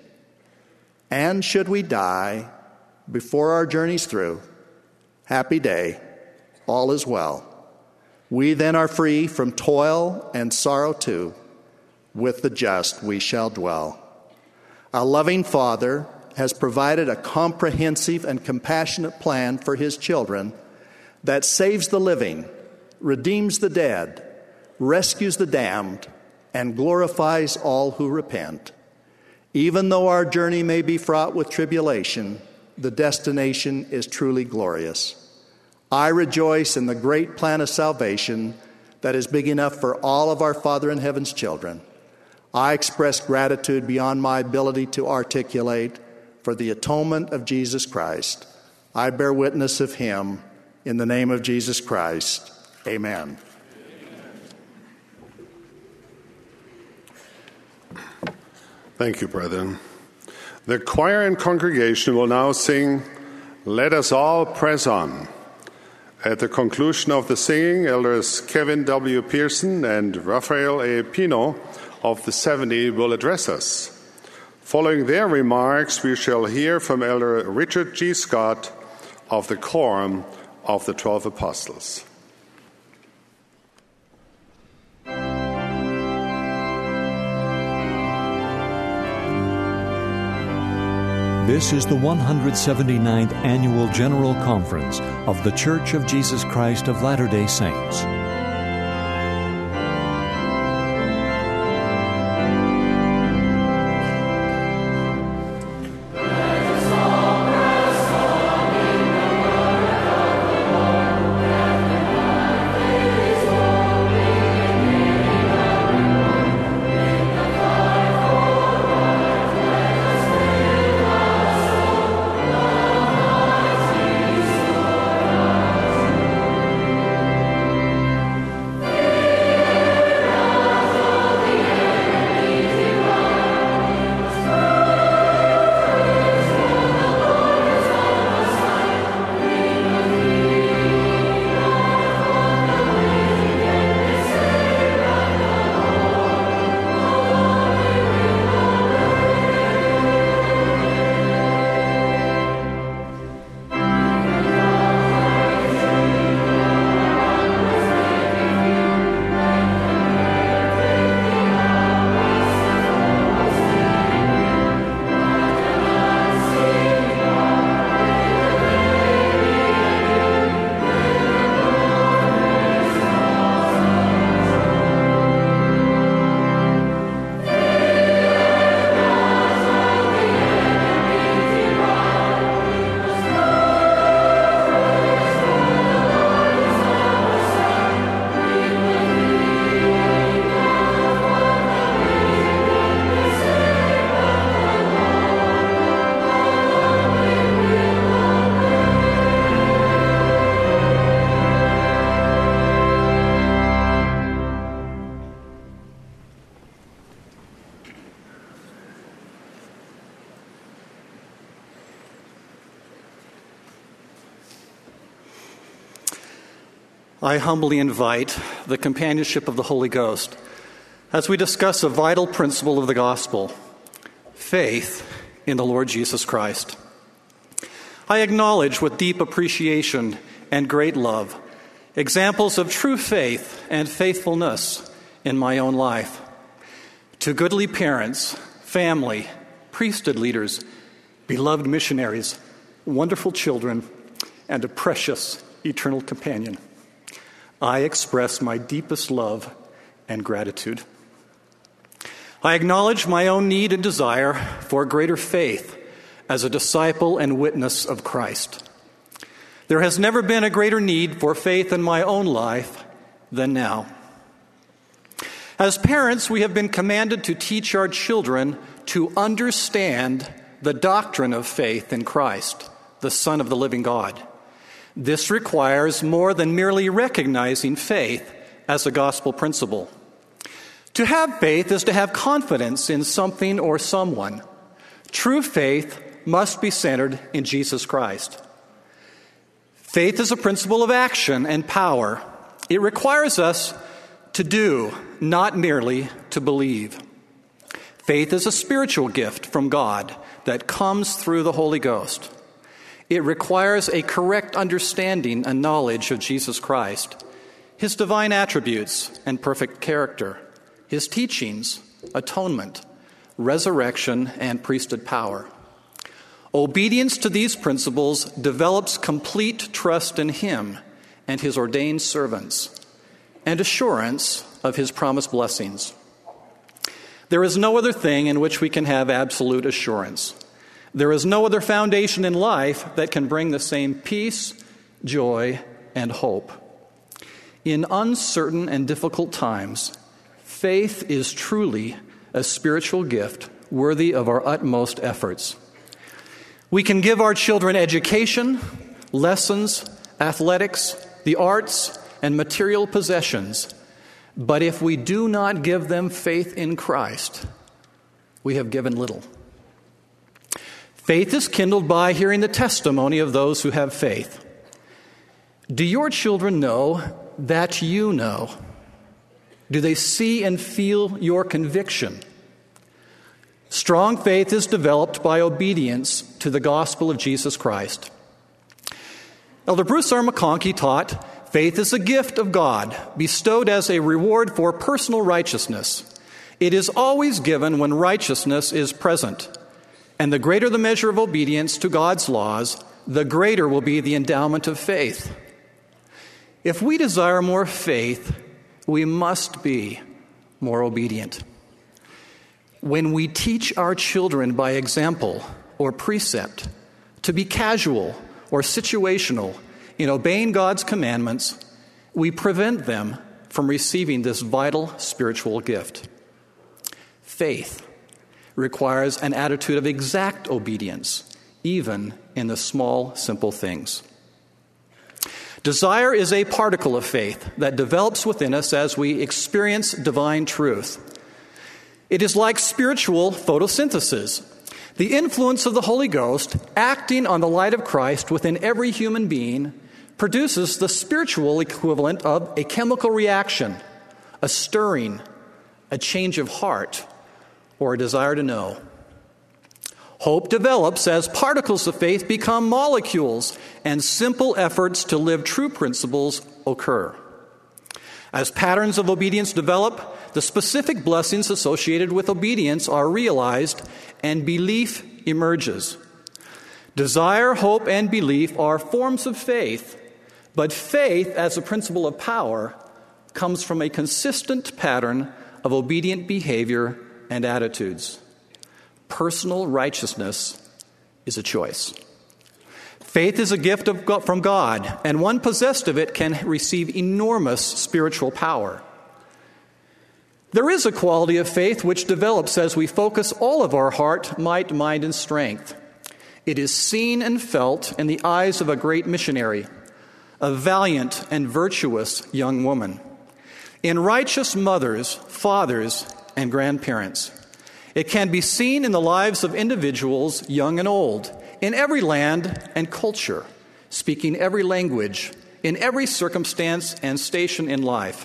And should we die before our journey's through, happy day, all is well. We then are free from toil and sorrow too. With the just we shall dwell. Our loving Father has provided a comprehensive and compassionate plan for his children that saves the living, redeems the dead, rescues the damned, and glorifies all who repent. Even though our journey may be fraught with tribulation, the destination is truly glorious. I rejoice in the great plan of salvation that is big enough for all of our Father in heaven's children. I express gratitude beyond my ability to articulate for the atonement of Jesus Christ. I bear witness of him in the name of Jesus Christ. Amen. Thank you, brethren. The choir and congregation will now sing, "Let Us All Press On." At the conclusion of the singing, Elders Kevin W. Pearson and Raphael A. Pino of the seventy will address us. Following their remarks, we shall hear from Elder Richard G. Scott of the Quorum of the Twelve Apostles. This is the one hundred seventy-ninth Annual General Conference of The Church of Jesus Christ of Latter-day Saints. I humbly invite the companionship of the Holy Ghost as we discuss a vital principle of the gospel, faith in the Lord Jesus Christ. I acknowledge with deep appreciation and great love examples of true faith and faithfulness in my own life. To goodly parents, family, priesthood leaders, beloved missionaries, wonderful children, and a precious eternal companion, I express my deepest love and gratitude. I acknowledge my own need and desire for greater faith as a disciple and witness of Christ. There has never been a greater need for faith in my own life than now. As parents, we have been commanded to teach our children to understand the doctrine of faith in Christ, the Son of the living God. This requires more than merely recognizing faith as a gospel principle. To have faith is to have confidence in something or someone. True faith must be centered in Jesus Christ. Faith is a principle of action and power. It requires us to do, not merely to believe. Faith is a spiritual gift from God that comes through the Holy Ghost. It requires a correct understanding and knowledge of Jesus Christ, his divine attributes and perfect character, his teachings, atonement, resurrection, and priesthood power. Obedience to these principles develops complete trust in him and his ordained servants, and assurance of his promised blessings. There is no other thing in which we can have absolute assurance. There is no other foundation in life that can bring the same peace, joy, and hope. In uncertain and difficult times, faith is truly a spiritual gift worthy of our utmost efforts. We can give our children education, lessons, athletics, the arts, and material possessions, but if we do not give them faith in Christ, we have given little. Faith is kindled by hearing the testimony of those who have faith. Do your children know that you know? Do they see and feel your conviction? Strong faith is developed by obedience to the gospel of Jesus Christ. Elder Bruce R. McConkie taught, faith is a gift of God, bestowed as a reward for personal righteousness. It is always given when righteousness is present. And the greater the measure of obedience to God's laws, the greater will be the endowment of faith. If we desire more faith, we must be more obedient. When we teach our children by example or precept to be casual or situational in obeying God's commandments, we prevent them from receiving this vital spiritual gift. Faith requires an attitude of exact obedience, even in the small, simple things. Desire is a particle of faith that develops within us as we experience divine truth. It is like spiritual photosynthesis. The influence of the Holy Ghost, acting on the light of Christ within every human being, produces the spiritual equivalent of a chemical reaction, a stirring, a change of heart, or a desire to know. Hope develops as particles of faith become molecules and simple efforts to live true principles occur. As patterns of obedience develop, the specific blessings associated with obedience are realized and belief emerges. Desire, hope, and belief are forms of faith, but faith as a principle of power comes from a consistent pattern of obedient behavior and attitudes. Personal righteousness is a choice. Faith is a gift of God, from God, and one possessed of it can receive enormous spiritual power. There is a quality of faith which develops as we focus all of our heart, might, mind, and strength. It is seen and felt in the eyes of a great missionary, a valiant and virtuous young woman, in righteous mothers, fathers, and grandparents. It can be seen in the lives of individuals, young and old, in every land and culture, speaking every language, in every circumstance and station in life.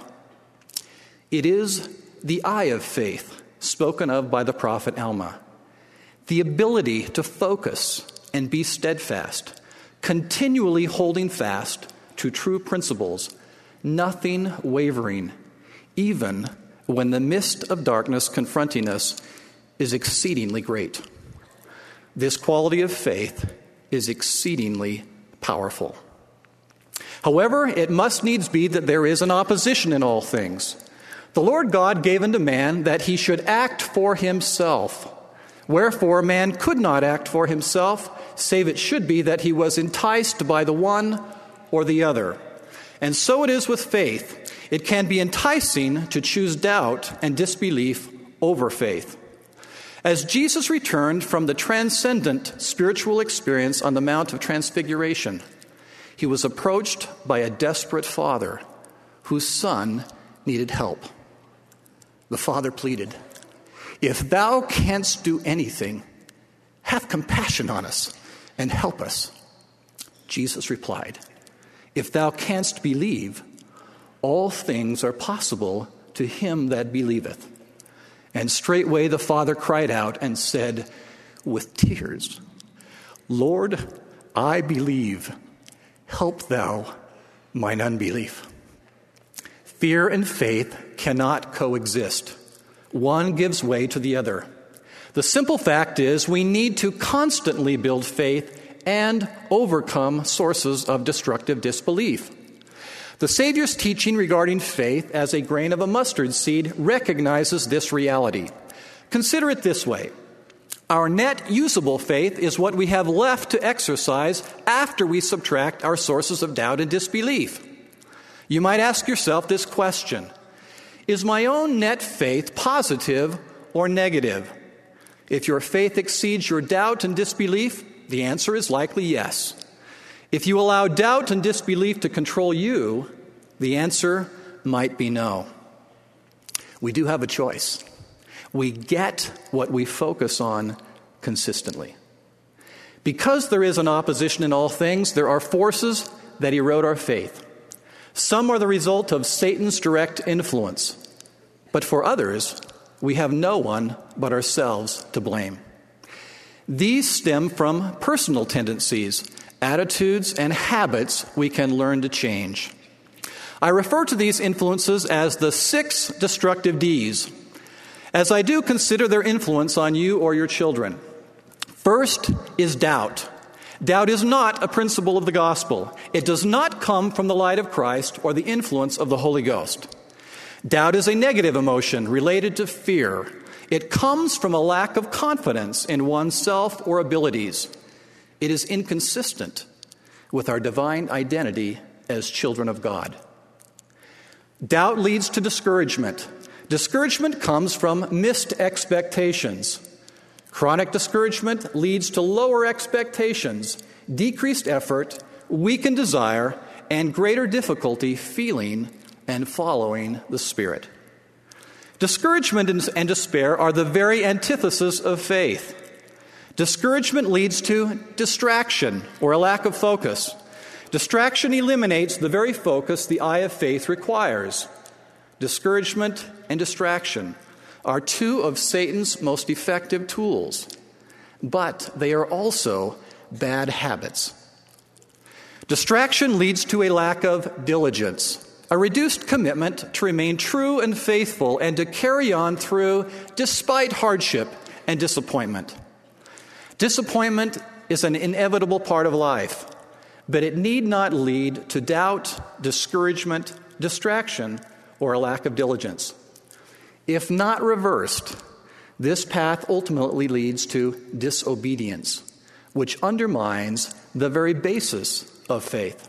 It is the eye of faith, spoken of by the prophet Alma, the ability to focus and be steadfast, continually holding fast to true principles, nothing wavering, even when the mist of darkness confronting us is exceedingly great. This quality of faith is exceedingly powerful. However, it must needs be that there is an opposition in all things. The Lord God gave unto man that he should act for himself. Wherefore man could not act for himself, save it should be that he was enticed by the one or the other. And so it is with faith. It can be enticing to choose doubt and disbelief over faith. As Jesus returned from the transcendent spiritual experience on the Mount of Transfiguration, he was approached by a desperate father whose son needed help. The father pleaded, "If thou canst do anything, have compassion on us and help us." Jesus replied, "If thou canst believe, all things are possible to him that believeth." And straightway the father cried out and said with tears, "Lord, I believe. Help thou mine unbelief." Fear and faith cannot coexist. One gives way to the other. The simple fact is we need to constantly build faith and overcome sources of destructive disbelief. The Savior's teaching regarding faith as a grain of a mustard seed recognizes this reality. Consider it this way. Our net usable faith is what we have left to exercise after we subtract our sources of doubt and disbelief. You might ask yourself this question: is my own net faith positive or negative? If your faith exceeds your doubt and disbelief, the answer is likely yes. If you allow doubt and disbelief to control you, the answer might be no. We do have a choice. We get what we focus on consistently. Because there is an opposition in all things, there are forces that erode our faith. Some are the result of Satan's direct influence, but for others, we have no one but ourselves to blame. These stem from personal tendencies, attitudes, and habits we can learn to change. I refer to these influences as the six destructive D's, as I do consider their influence on you or your children. First is doubt. Doubt is not a principle of the gospel. It does not come from the light of Christ or the influence of the Holy Ghost. Doubt is a negative emotion related to fear. It comes from a lack of confidence in oneself or abilities. It is inconsistent with our divine identity as children of God. Doubt leads to discouragement. Discouragement comes from missed expectations. Chronic discouragement leads to lower expectations, decreased effort, weakened desire, and greater difficulty feeling and following the Spirit. Discouragement and despair are the very antithesis of faith. Discouragement leads to distraction or a lack of focus. Distraction eliminates the very focus the eye of faith requires. Discouragement and distraction are two of Satan's most effective tools, but they are also bad habits. Distraction leads to a lack of diligence, a reduced commitment to remain true and faithful and to carry on through despite hardship and disappointment. Disappointment is an inevitable part of life, but it need not lead to doubt, discouragement, distraction, or a lack of diligence. If not reversed, this path ultimately leads to disobedience, which undermines the very basis of faith.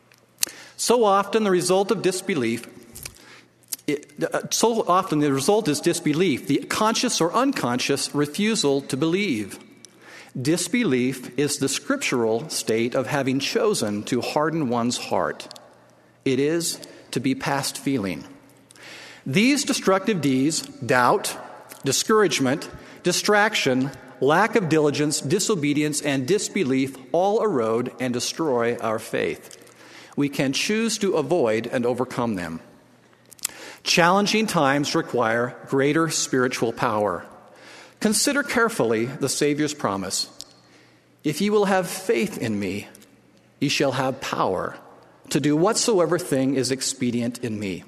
So often the result of disbelief, it, uh, so often the result is disbelief, the conscious or unconscious refusal to believe. Disbelief is the scriptural state of having chosen to harden one's heart. It is to be past feeling. These destructive D's, doubt, discouragement, distraction, lack of diligence, disobedience, and disbelief all erode and destroy our faith. We can choose to avoid and overcome them. Challenging times require greater spiritual power. Consider carefully the Savior's promise. If ye will have faith in me, ye shall have power to do whatsoever thing is expedient in me.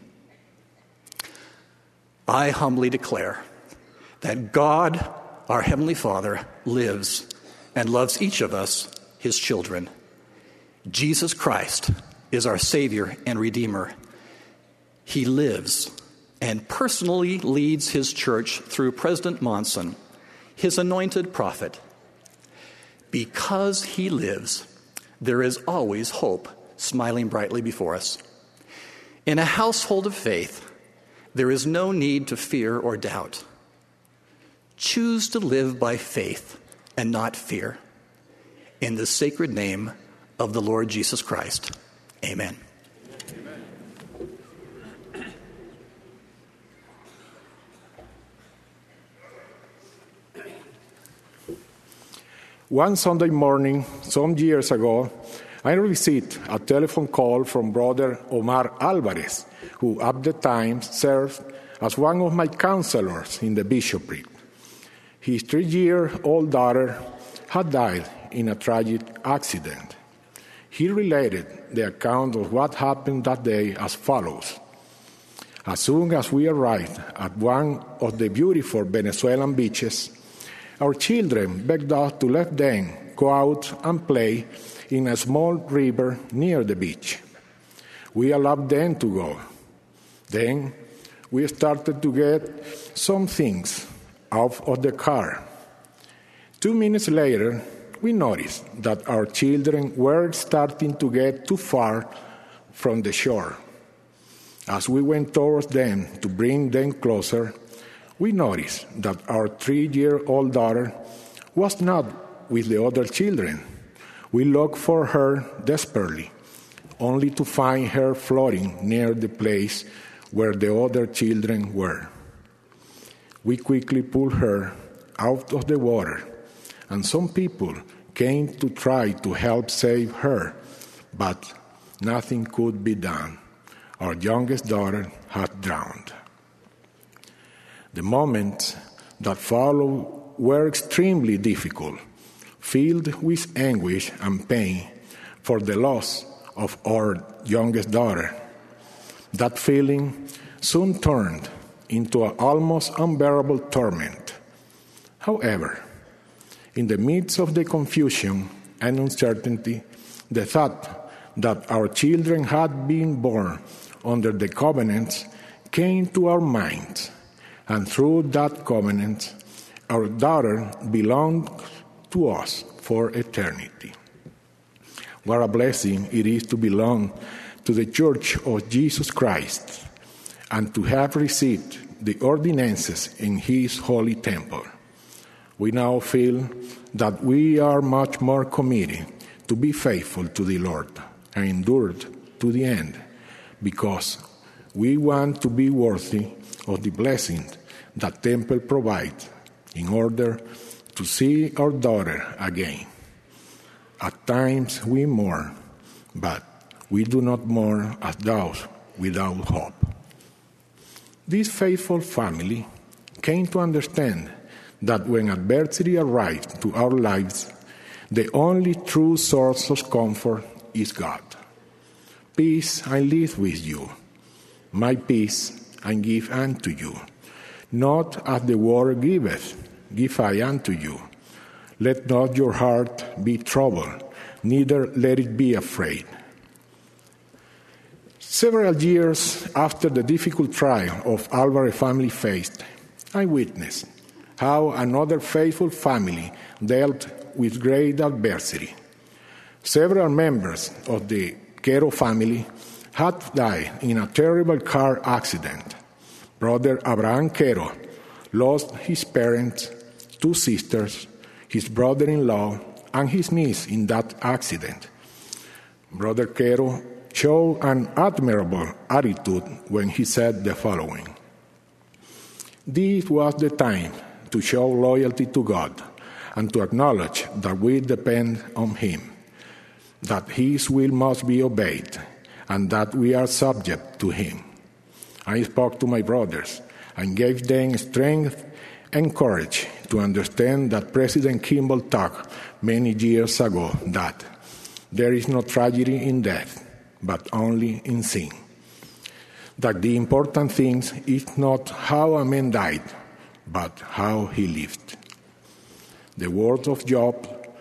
I humbly declare that God, our Heavenly Father, lives and loves each of us, his children. Jesus Christ is our Savior and Redeemer. He lives and personally leads his church through President Monson, his anointed prophet. Because he lives, there is always hope smiling brightly before us. In a household of faith, there is no need to fear or doubt. Choose to live by faith and not fear. In the sacred name of the Lord Jesus Christ. Amen. One Sunday morning, some years ago, I received a telephone call from Brother Omar Alvarez, who at the time served as one of my counselors in the bishopric. His three-year-old daughter had died in a tragic accident. He related the account of what happened that day as follows. As soon as we arrived at one of the beautiful Venezuelan beaches, our children begged us to let them go out and play in a small river near the beach. We allowed them to go. Then we started to get some things out of the car. Two minutes later, we noticed that our children were starting to get too far from the shore. As we went towards them to bring them closer, we noticed that our three-year-old daughter was not with the other children. We looked for her desperately, only to find her floating near the place where the other children were. We quickly pulled her out of the water, and some people came to try to help save her, but nothing could be done. Our youngest daughter had drowned. The moments that followed were extremely difficult, filled with anguish and pain for the loss of our youngest daughter. That feeling soon turned into an almost unbearable torment. However, in the midst of the confusion and uncertainty, the thought that our children had been born under the covenants came to our minds, and through that covenant, our daughter belonged to us for eternity. What a blessing it is to belong to the Church of Jesus Christ and to have received the ordinances in His holy temple. We now feel that we are much more committed to be faithful to the Lord and endured to the end, because we want to be worthy of the blessing that temple provides in order to see our daughter again. At times we mourn, but we do not mourn as those without hope. This faithful family came to understand that when adversity arrived to our lives, the only true source of comfort is God. Peace I leave with you, my peace I give unto you. Not as the world giveth, give I unto you. Let not your heart be troubled, neither let it be afraid. Several years after the difficult trial of Alvarez family faced, I witnessed how another faithful family dealt with great adversity. Several members of the Quero family had died in a terrible car accident. Brother Abraham Quero lost his parents, two sisters, his brother-in-law, and his niece in that accident. Brother Quero showed an admirable attitude when he said the following: "This was the time to show loyalty to God and to acknowledge that we depend on Him, that His will must be obeyed, and that we are subject to Him." I spoke to my brothers and gave them strength and courage to understand that President Kimball talked many years ago that there is no tragedy in death, but only in sin. That the important thing is not how a man died, but how he lived. The words of Job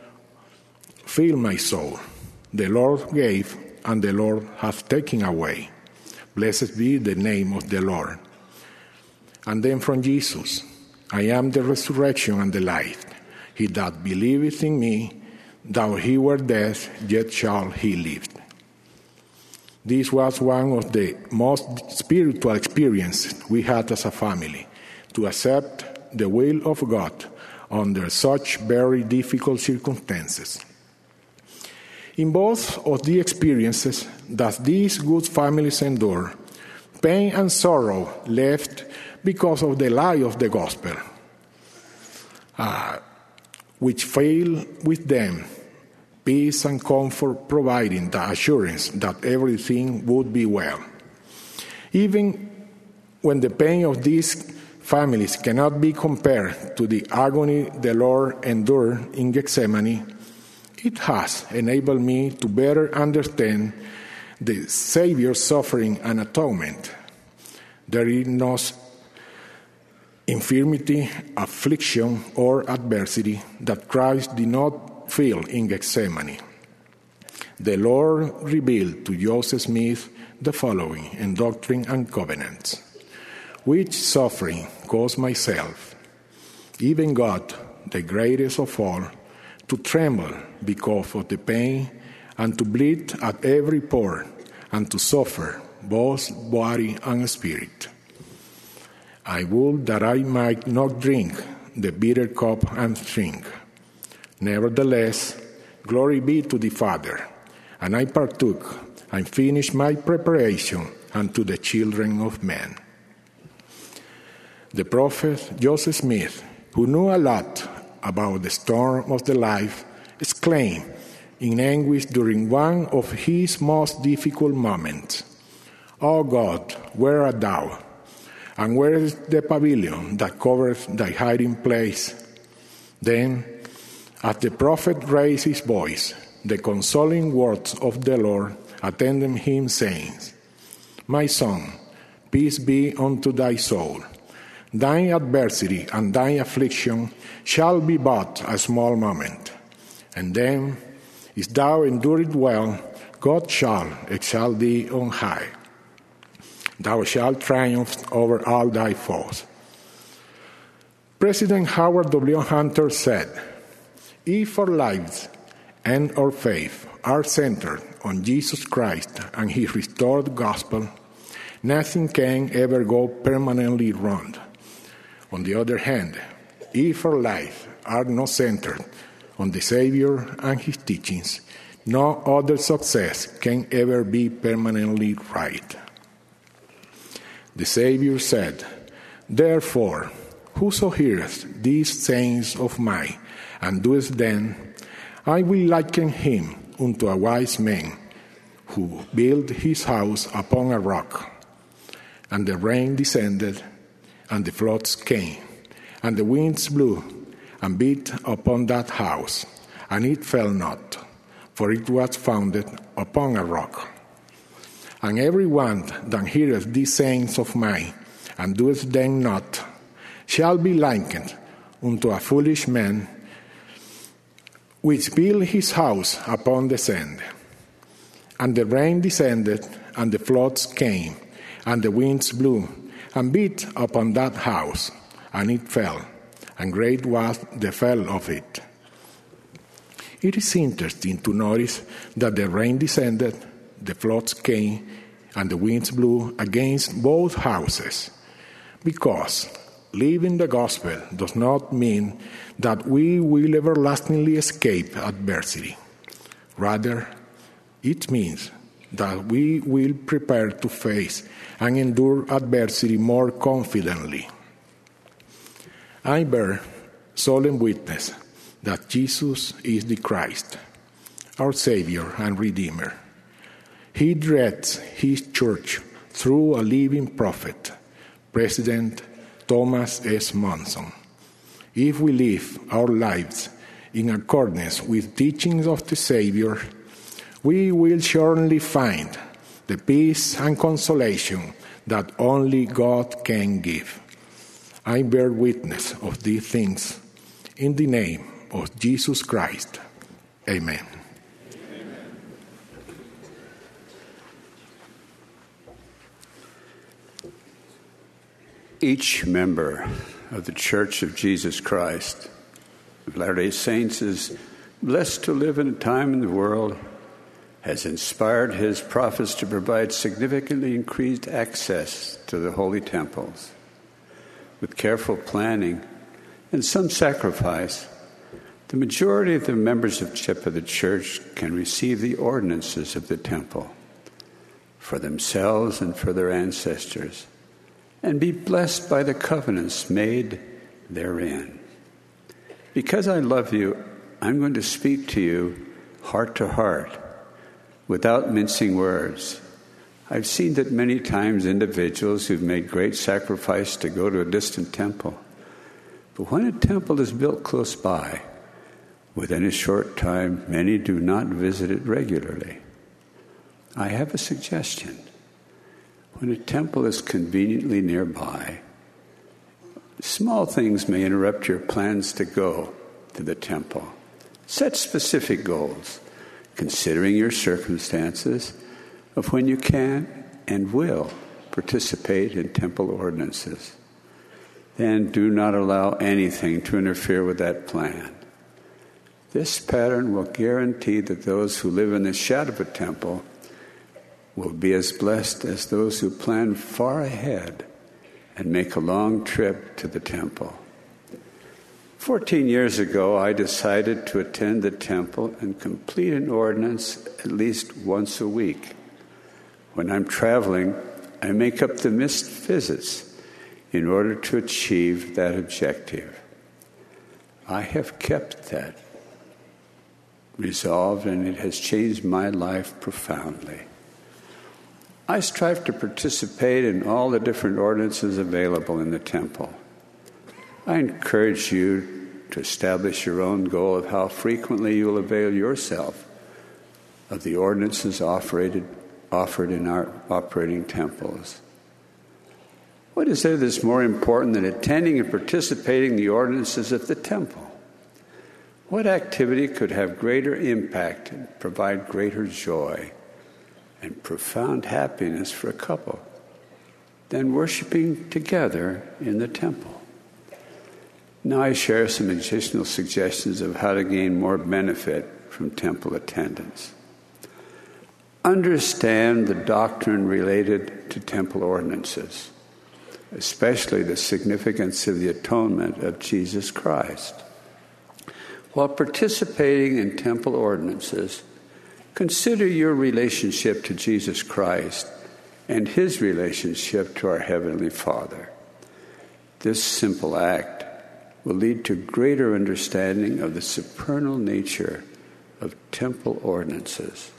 fill my soul. The Lord gave, and the Lord hath taken away. Blessed be the name of the Lord. And then from Jesus, I am the resurrection and the life. He that believeth in me, though he were dead, yet shall he live. This was one of the most spiritual experiences we had as a family, to accept the will of God under such very difficult circumstances. In both of the experiences that these good families endure, pain and sorrow left because of the lie of the gospel, uh, which failed with them, peace and comfort providing the assurance that everything would be well. Even when the pain of these families cannot be compared to the agony the Lord endured in Gethsemane, it has enabled me to better understand the Savior's suffering and atonement. There is no infirmity, affliction, or adversity that Christ did not feel in Gethsemane. The Lord revealed to Joseph Smith the following in Doctrine and Covenants: which suffering caused myself, even God, the greatest of all, to tremble because of the pain, and to bleed at every pore, and to suffer both body and spirit. I would that I might not drink the bitter cup and drink. Nevertheless, glory be to the Father, and I partook and finished my preparation unto the children of men. The prophet Joseph Smith, who knew a lot about the storm of the life, exclaimed in anguish during one of his most difficult moments, "O God, where art thou? And where is the pavilion that covers thy hiding place?" Then, as the prophet raised his voice, the consoling words of the Lord attended him, saying, "My son, peace be unto thy soul. Thine adversity and thine affliction shall be but a small moment. And then, if thou endure it well, God shall exalt thee on high. Thou shalt triumph over all thy foes." President Howard W. Hunter said, "If our lives and our faith are centered on Jesus Christ and his restored gospel, nothing can ever go permanently wrong. On the other hand, if our lives are not centered on the Savior and his teachings, no other success can ever be permanently right." The Savior said, "Therefore, whoso heareth these sayings of mine and doeth them, I will liken him unto a wise man who built his house upon a rock. And the rain descended, and the floods came, and the winds blew and beat upon that house, and it fell not, for it was founded upon a rock. And every one that heareth these sayings of mine, and doeth them not, shall be likened unto a foolish man, which built his house upon the sand. And the rain descended, and the floods came, and the winds blew, and beat upon that house, and it fell, and great was the fall of it." It is interesting to notice that the rain descended, the floods came, and the winds blew against both houses, because living the gospel does not mean that we will everlastingly escape adversity. Rather, it means that we will prepare to face and endure adversity more confidently. I bear solemn witness that Jesus is the Christ, our Savior and Redeemer. He directs his church through a living prophet, President Thomas S. Monson. If we live our lives in accordance with teachings of the Savior, we will surely find the peace and consolation that only God can give. I bear witness of these things in the name of Jesus Christ. Amen. Each member of the Church of Jesus Christ of Latter-day Saints is blessed to live in a time in the world has inspired his prophets to provide significantly increased access to the holy temples. With careful planning and some sacrifice, the majority of the membership of the church can receive the ordinances of the temple for themselves and for their ancestors, and be blessed by the covenants made therein. Because I love you, I'm going to speak to you heart to heart, without mincing words. I've seen that many times individuals who've made great sacrifice to go to a distant temple. But when a temple is built close by, within a short time, many do not visit it regularly. I have a suggestion. When a temple is conveniently nearby, small things may interrupt your plans to go to the temple. Set specific goals, considering your circumstances of when you can and will participate in temple ordinances. Then do not allow anything to interfere with that plan. This pattern will guarantee that those who live in the shadow of a temple will be as blessed as those who plan far ahead and make a long trip to the temple. Fourteen years ago, I decided to attend the temple and complete an ordinance at least once a week. When I'm traveling, I make up the missed visits in order to achieve that objective. I have kept that resolved, and it has changed my life profoundly. I strive to participate in all the different ordinances available in the temple. I encourage you to establish your own goal of how frequently you will avail yourself of the ordinances offered, offered in our operating temples. What is there that's more important than attending and participating in the ordinances of the temple? What activity could have greater impact and provide greater joy and profound happiness for a couple than worshiping together in the temple? Now I share some additional suggestions of how to gain more benefit from temple attendance. Understand the doctrine related to temple ordinances, especially the significance of the atonement of Jesus Christ. While participating in temple ordinances, consider your relationship to Jesus Christ and his relationship to our Heavenly Father. This simple act will lead to greater understanding of the supernal nature of temple ordinances.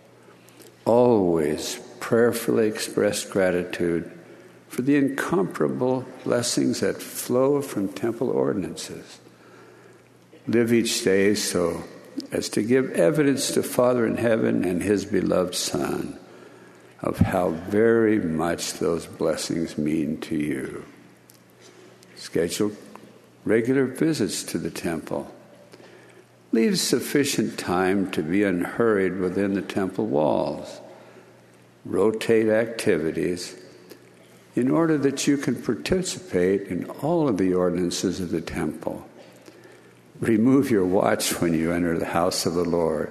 Always prayerfully express gratitude for the incomparable blessings that flow from temple ordinances. Live each day so as to give evidence to Father in heaven and his beloved Son of how very much those blessings mean to you. Schedule regular visits to the temple. Leave sufficient time to be unhurried within the temple walls. Rotate activities in order that you can participate in all of the ordinances of the temple. Remove your watch when you enter the house of the Lord.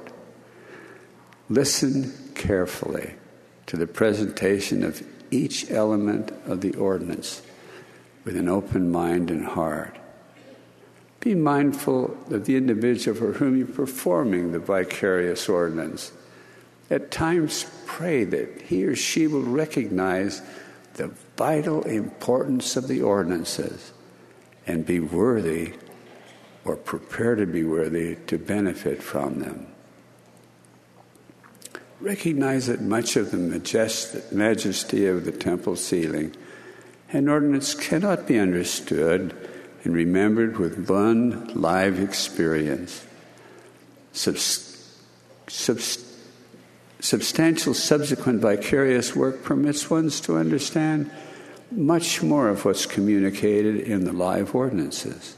Listen carefully to the presentation of each element of the ordinance with an open mind and heart. Be mindful of the individual for whom you're performing the vicarious ordinance. At times, pray that he or she will recognize the vital importance of the ordinances and be worthy or prepare to be worthy to benefit from them. Recognize that much of the majestic, majesty of the temple ceiling and ordinance cannot be understood and remembered with one live experience. Subs- subs- substantial subsequent vicarious work permits one to understand much more of what's communicated in the live ordinances.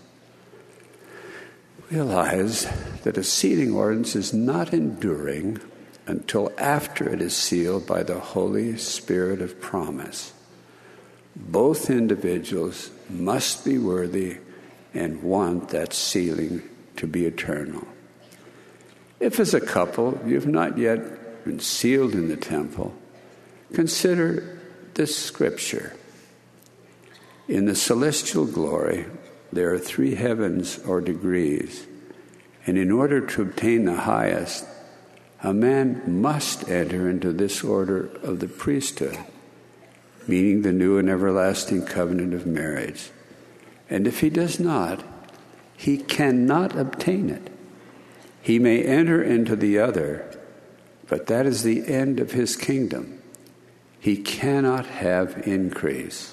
Realize that a sealing ordinance is not enduring until after it is sealed by the Holy Spirit of promise. Both individuals must be worthy and want that sealing to be eternal. If as a couple you have not yet been sealed in the temple, consider this scripture. In the celestial glory, there are three heavens or degrees, and in order to obtain the highest, a man must enter into this order of the priesthood, meaning the new and everlasting covenant of marriage. And if he does not, he cannot obtain it. He may enter into the other, but that is the end of his kingdom. He cannot have increase.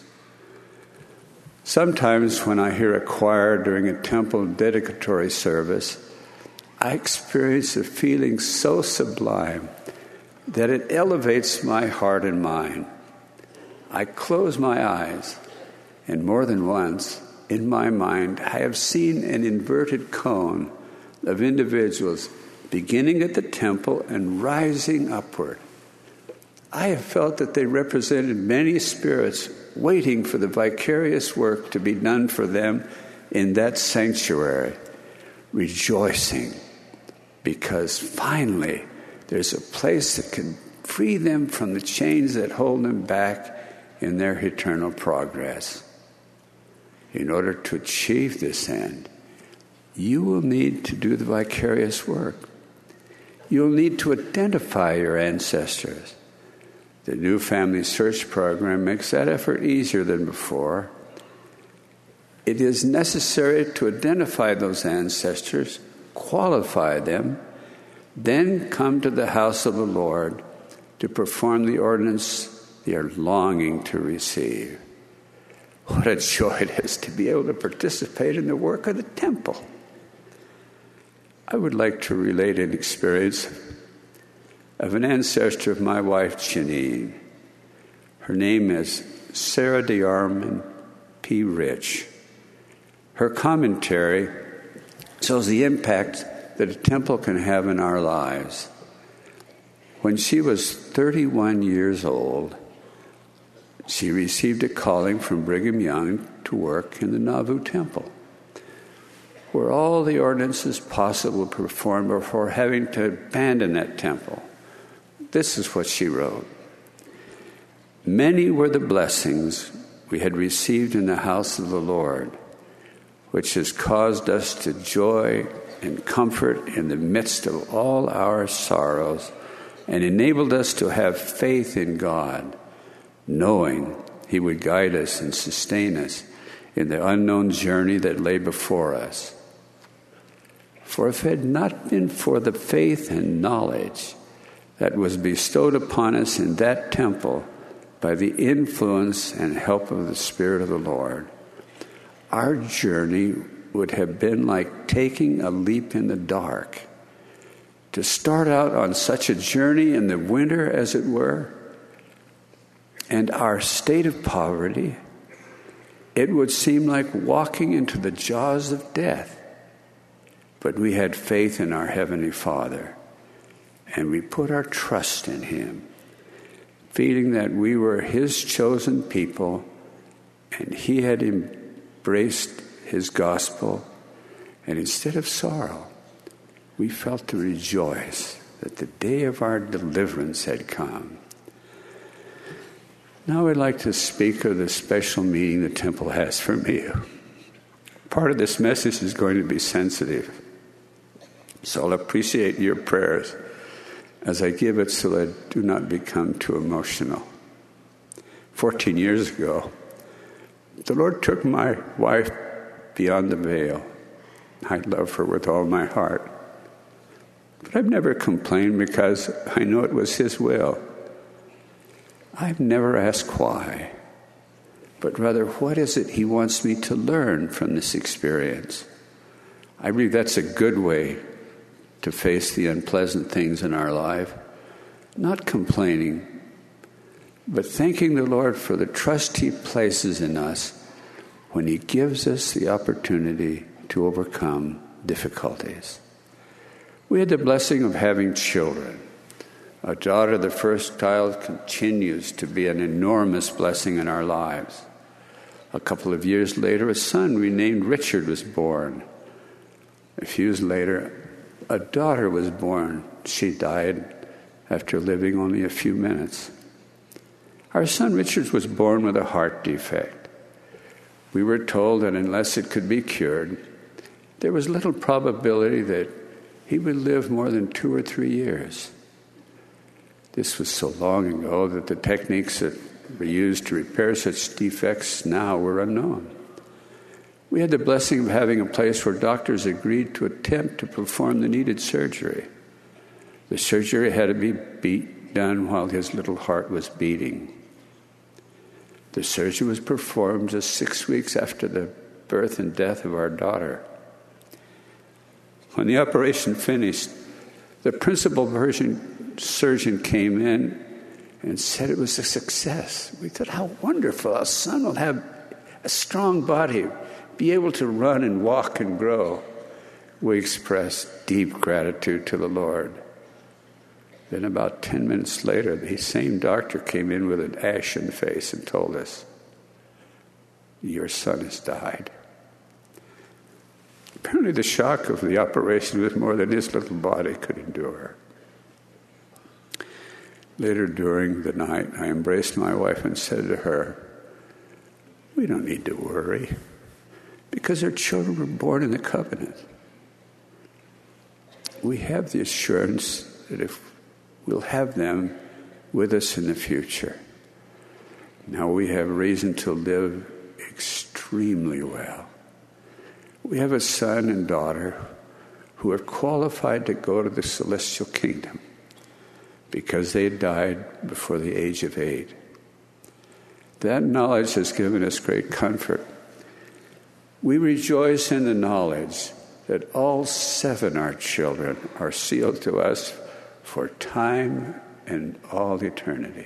Sometimes when I hear a choir during a temple dedicatory service, I experience a feeling so sublime that it elevates my heart and mind. I close my eyes, and more than once, in my mind, I have seen an inverted cone of individuals beginning at the temple and rising upward. I have felt that they represented many spirits waiting for the vicarious work to be done for them in that sanctuary, rejoicing because finally there's a place that can free them from the chains that hold them back in their eternal progress. In order to achieve this end, you will need to do the vicarious work. You'll need to identify your ancestors. The new family search program makes that effort easier than before. It is necessary to identify those ancestors, qualify them, then come to the house of the Lord to perform the ordinance they are longing to receive. What a joy it is to be able to participate in the work of the temple. I would like to relate an experience of an ancestor of my wife, Janine. Her name is Sarah DeArmond P. Rich. Her commentary shows the impact that a temple can have in our lives. When she was thirty-one years old, she received a calling from Brigham Young to work in the Nauvoo Temple, where all the ordinances possible to perform before having to abandon that temple. This is what she wrote. Many were the blessings we had received in the house of the Lord, which has caused us to joy and comfort in the midst of all our sorrows and enabled us to have faith in God, knowing He would guide us and sustain us in the unknown journey that lay before us. For if it had not been for the faith and knowledge that was bestowed upon us in that temple by the influence and help of the Spirit of the Lord, our journey would have been like taking a leap in the dark. To start out on such a journey in the winter, as it were, and our state of poverty, it would seem like walking into the jaws of death. But we had faith in our Heavenly Father, and we put our trust in Him, feeling that we were His chosen people, and He had embraced His gospel, and instead of sorrow, we felt to rejoice that the day of our deliverance had come. Now I'd like to speak of the special meaning the temple has for me. Part of this message is going to be sensitive, so I'll appreciate your prayers as I give it so that I do not become too emotional. Fourteen years ago, the Lord took my wife beyond the veil. I love her with all my heart. But I've never complained because I know it was His will. I've never asked why, but rather, what is it He wants me to learn from this experience? I believe that's a good way to face the unpleasant things in our life, not complaining, but thanking the Lord for the trust He places in us when He gives us the opportunity to overcome difficulties. We had the blessing of having children. Our daughter, the first child, continues to be an enormous blessing in our lives. A couple of years later, a son we named Richard was born. A few years later, a daughter was born. She died after living only a few minutes. Our son Richard was born with a heart defect. We were told that unless it could be cured, there was little probability that he would live more than two or three years. This was so long ago that the techniques that were used to repair such defects now were unknown. We had the blessing of having a place where doctors agreed to attempt to perform the needed surgery. The surgery had to be beat, done while his little heart was beating. The surgery was performed just six weeks after the birth and death of our daughter. When the operation finished, the principal surgeon came in and said it was a success. We thought, how wonderful. Our son will have a strong body, be able to run and walk and grow. We expressed deep gratitude to the Lord. Then about ten minutes later, the same doctor came in with an ashen face and told us, your son has died. Apparently the shock of the operation was more than his little body could endure. Later during the night, I embraced my wife and said to her, we don't need to worry because our children were born in the covenant. We have the assurance that if we'll have them with us in the future. Now we have reason to live extremely well. We have a son and daughter who are qualified to go to the celestial kingdom because they died before the age of eight. That knowledge has given us great comfort. We rejoice in the knowledge that all seven our children are sealed to us for time and all eternity.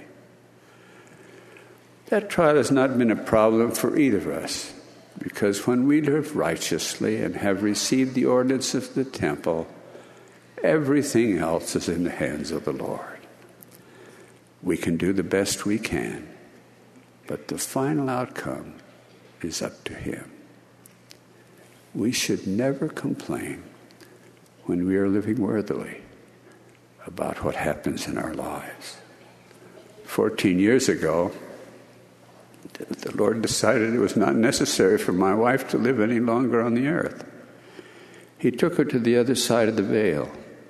That trial has not been a problem for either of us, because when we live righteously and have received the ordinance of the temple, everything else is in the hands of the Lord. We can do the best we can, but the final outcome is up to Him. We should never complain when we are living worthily about what happens in our lives. Fourteen years ago, the Lord decided it was not necessary for my wife to live any longer on the earth. He took her to the other side of the veil.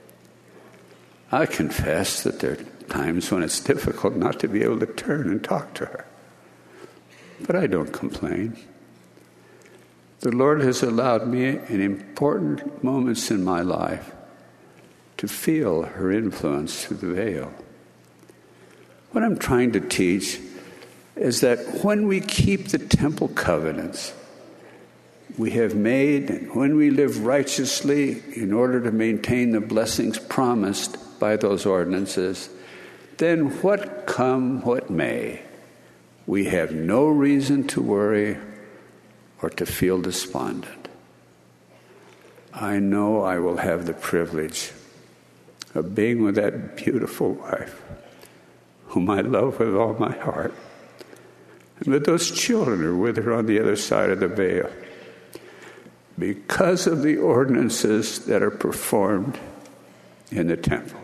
I confess that there are times when it's difficult not to be able to turn and talk to her. But I don't complain. The Lord has allowed me in important moments in my life to feel her influence through the veil. What I'm trying to teach is that when we keep the temple covenants we have made, and when we live righteously in order to maintain the blessings promised by those ordinances, then what come what may, we have no reason to worry or to feel despondent. I know I will have the privilege of being with that beautiful wife, whom I love with all my heart, and with those children who are with her on the other side of the veil, because of the ordinances that are performed in the temple.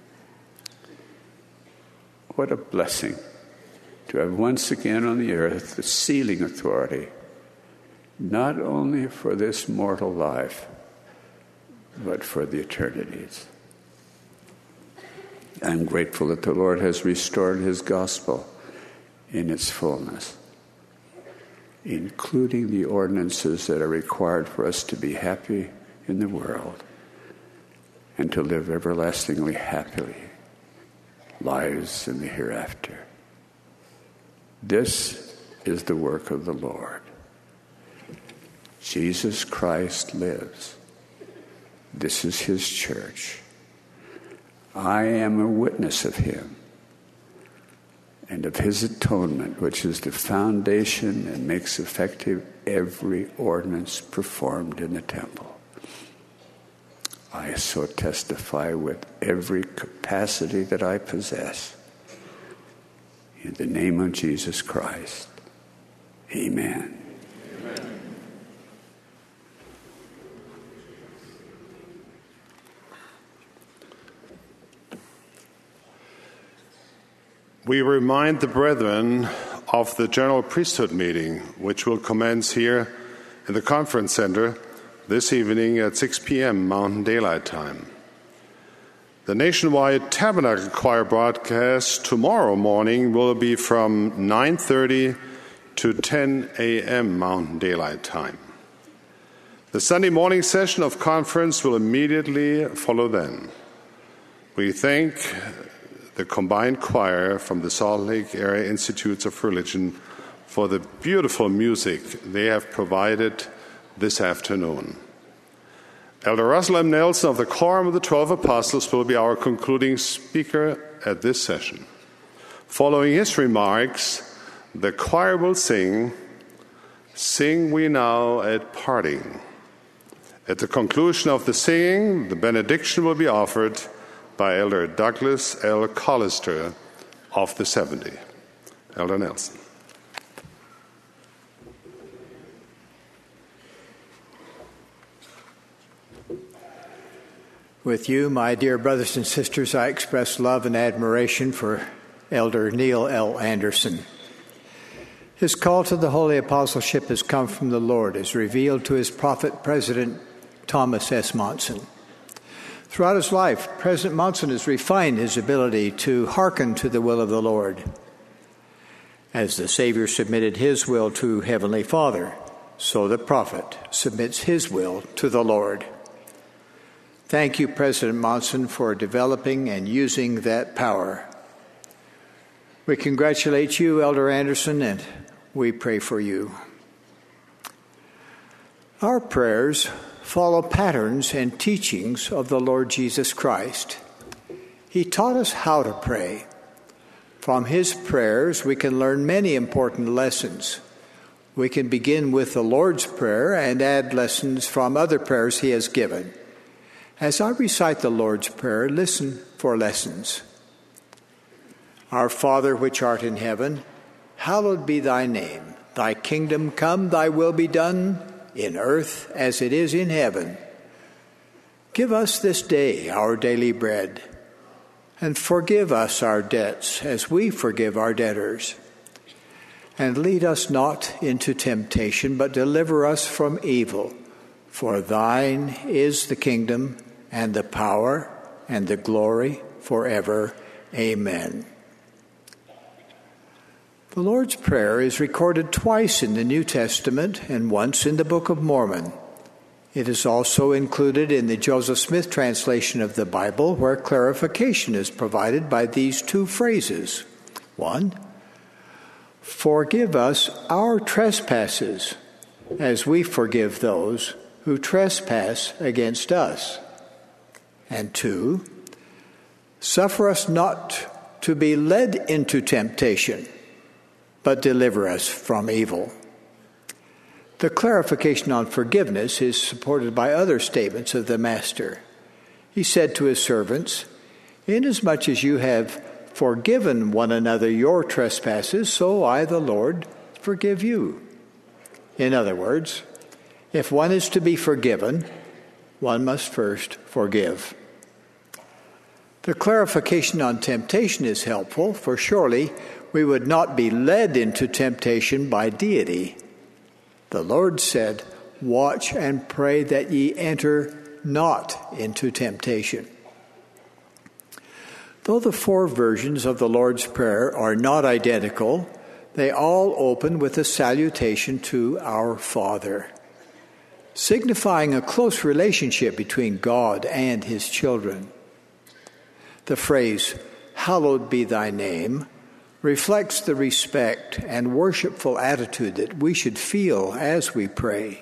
What a blessing to have once again on the earth the sealing authority, not only for this mortal life, but for the eternities. I'm grateful that the Lord has restored His gospel in its fullness, including the ordinances that are required for us to be happy in the world and to live everlastingly happily lives in the hereafter. This is the work of the Lord. Jesus Christ lives. This is His church. I am a witness of Him and of His atonement, which is the foundation and makes effective every ordinance performed in the temple. I so testify with every capacity that I possess. In the name of Jesus Christ, amen. Amen. We remind the brethren of the General Priesthood meeting, which will commence here in the Conference Center this evening at six p.m. Mountain Daylight Time. The nationwide Tabernacle Choir broadcast tomorrow morning will be from nine thirty to ten a.m. Mountain Daylight Time. The Sunday morning session of conference will immediately follow then. We thank the combined choir from the Salt Lake Area Institutes of Religion for the beautiful music they have provided this afternoon. Elder Russell M. Nelson of the Quorum of the Twelve Apostles will be our concluding speaker at this session. Following his remarks, the choir will sing, "Sing We Now at Parting." At the conclusion of the singing, the benediction will be offered by Elder Douglas L. Collister of the seventy. Elder Nelson. With you, my dear brothers and sisters, I express love and admiration for Elder Neil L. Anderson. His call to the holy apostleship has come from the Lord, as revealed to his prophet, President Thomas S. Monson. Throughout his life, President Monson has refined his ability to hearken to the will of the Lord. As the Savior submitted his will to Heavenly Father, so the prophet submits his will to the Lord. Thank you, President Monson, for developing and using that power. We congratulate you, Elder Anderson, and we pray for you. Our prayers follow patterns and teachings of the Lord Jesus Christ. He taught us how to pray. From his prayers, we can learn many important lessons. We can begin with the Lord's Prayer and add lessons from other prayers he has given. As I recite the Lord's Prayer, listen for lessons. Our Father, which art in heaven, hallowed be thy name. Thy kingdom come, thy will be done, in earth as it is in heaven. Give us this day our daily bread, and forgive us our debts as we forgive our debtors. And lead us not into temptation, but deliver us from evil. For thine is the kingdom, and the power, and the glory forever. Amen. The Lord's Prayer is recorded twice in the New Testament and once in the Book of Mormon. It is also included in the Joseph Smith translation of the Bible, where clarification is provided by these two phrases. One, forgive us our trespasses, as we forgive those who trespass against us. And two, suffer us not to be led into temptation, but deliver us from evil. The clarification on forgiveness is supported by other statements of the Master. He said to his servants, inasmuch as you have forgiven one another your trespasses, so I, the Lord, forgive you. In other words, if one is to be forgiven, one must first forgive. The clarification on temptation is helpful, for surely we would not be led into temptation by deity. The Lord said, watch and pray that ye enter not into temptation. Though the four versions of the Lord's Prayer are not identical, they all open with a salutation to our Father, signifying a close relationship between God and his children. The phrase, hallowed be thy name, reflects the respect and worshipful attitude that we should feel as we pray.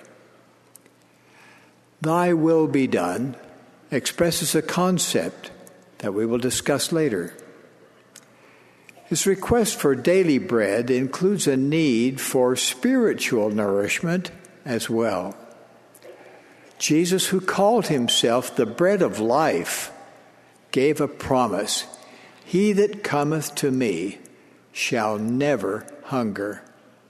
Thy will be done expresses a concept that we will discuss later. His request for daily bread includes a need for spiritual nourishment as well. Jesus, who called himself the bread of life, gave a promise, he that cometh to me shall never hunger.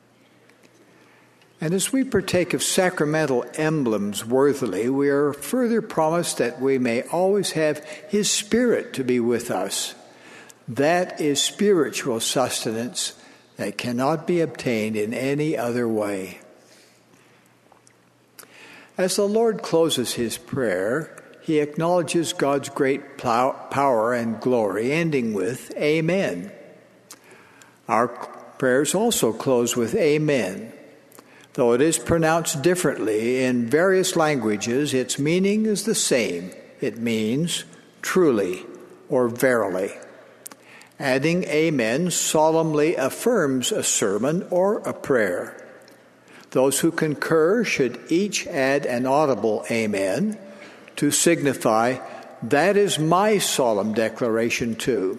And as we partake of sacramental emblems worthily, we are further promised that we may always have his Spirit to be with us. That is spiritual sustenance that cannot be obtained in any other way. As the Lord closes his prayer, he acknowledges God's great power and glory, ending with Amen. Our prayers also close with Amen. Though it is pronounced differently in various languages, its meaning is the same. It means truly or verily. Adding Amen solemnly affirms a sermon or a prayer. Those who concur should each add an audible Amen to signify, that is my solemn declaration too.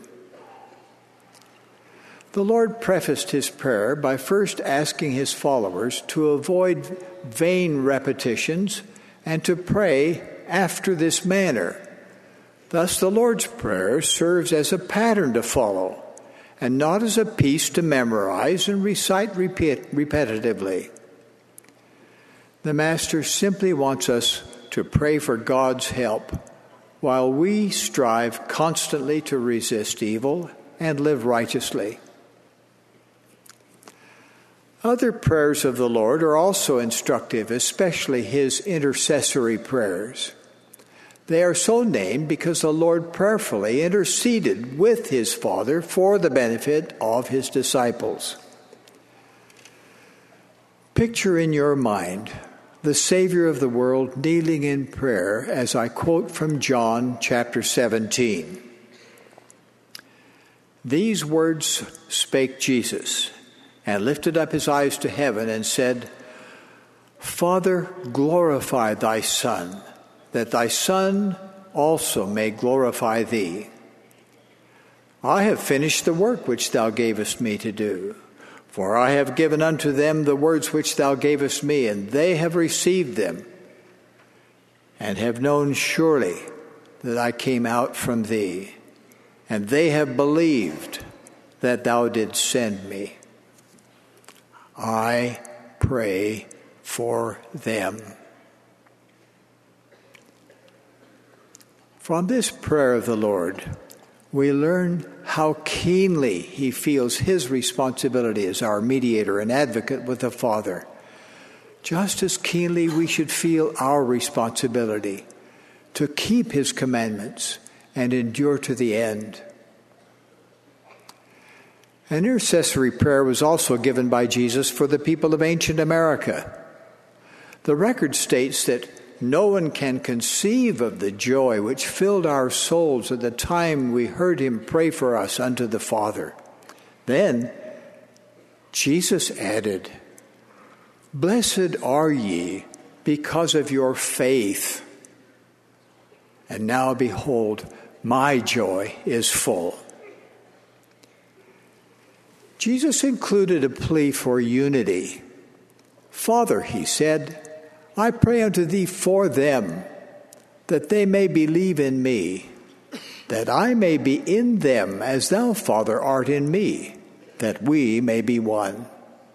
The Lord prefaced his prayer by first asking his followers to avoid vain repetitions and to pray after this manner. Thus, the Lord's Prayer serves as a pattern to follow and not as a piece to memorize and recite repeat, repetitively. The Master simply wants us to pray for God's help while we strive constantly to resist evil and live righteously. Other prayers of the Lord are also instructive, especially his intercessory prayers. They are so named because the Lord prayerfully interceded with his Father for the benefit of his disciples. Picture in your mind the Savior of the world, kneeling in prayer, as I quote from John chapter seventeen. These words spake Jesus, and lifted up his eyes to heaven, and said, Father, glorify thy Son, that thy Son also may glorify thee. I have finished the work which thou gavest me to do. For I have given unto them the words which thou gavest me, and they have received them, and have known surely that I came out from thee, and they have believed that thou didst send me. I pray for them. From this prayer of the Lord, we learn how keenly he feels his responsibility as our mediator and advocate with the Father. Just as keenly we should feel our responsibility to keep his commandments and endure to the end. An intercessory prayer was also given by Jesus for the people of ancient America. The record states that no one can conceive of the joy which filled our souls at the time we heard him pray for us unto the Father. Then Jesus added, Blessed are ye because of your faith. And now behold, my joy is full. Jesus included a plea for unity. Father, he said, I pray unto thee for them, that they may believe in me, that I may be in them as thou, Father, art in me, that we may be one.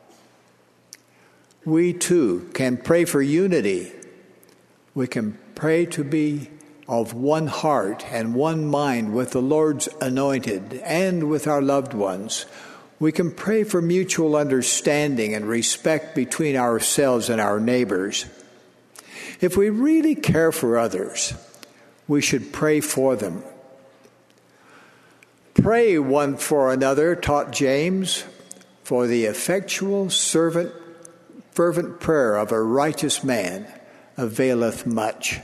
We too can pray for unity. We can pray to be of one heart and one mind with the Lord's anointed and with our loved ones. We can pray for mutual understanding and respect between ourselves and our neighbors. If we really care for others, we should pray for them. Pray one for another, taught James, for the effectual, servant, fervent prayer of a righteous man availeth much.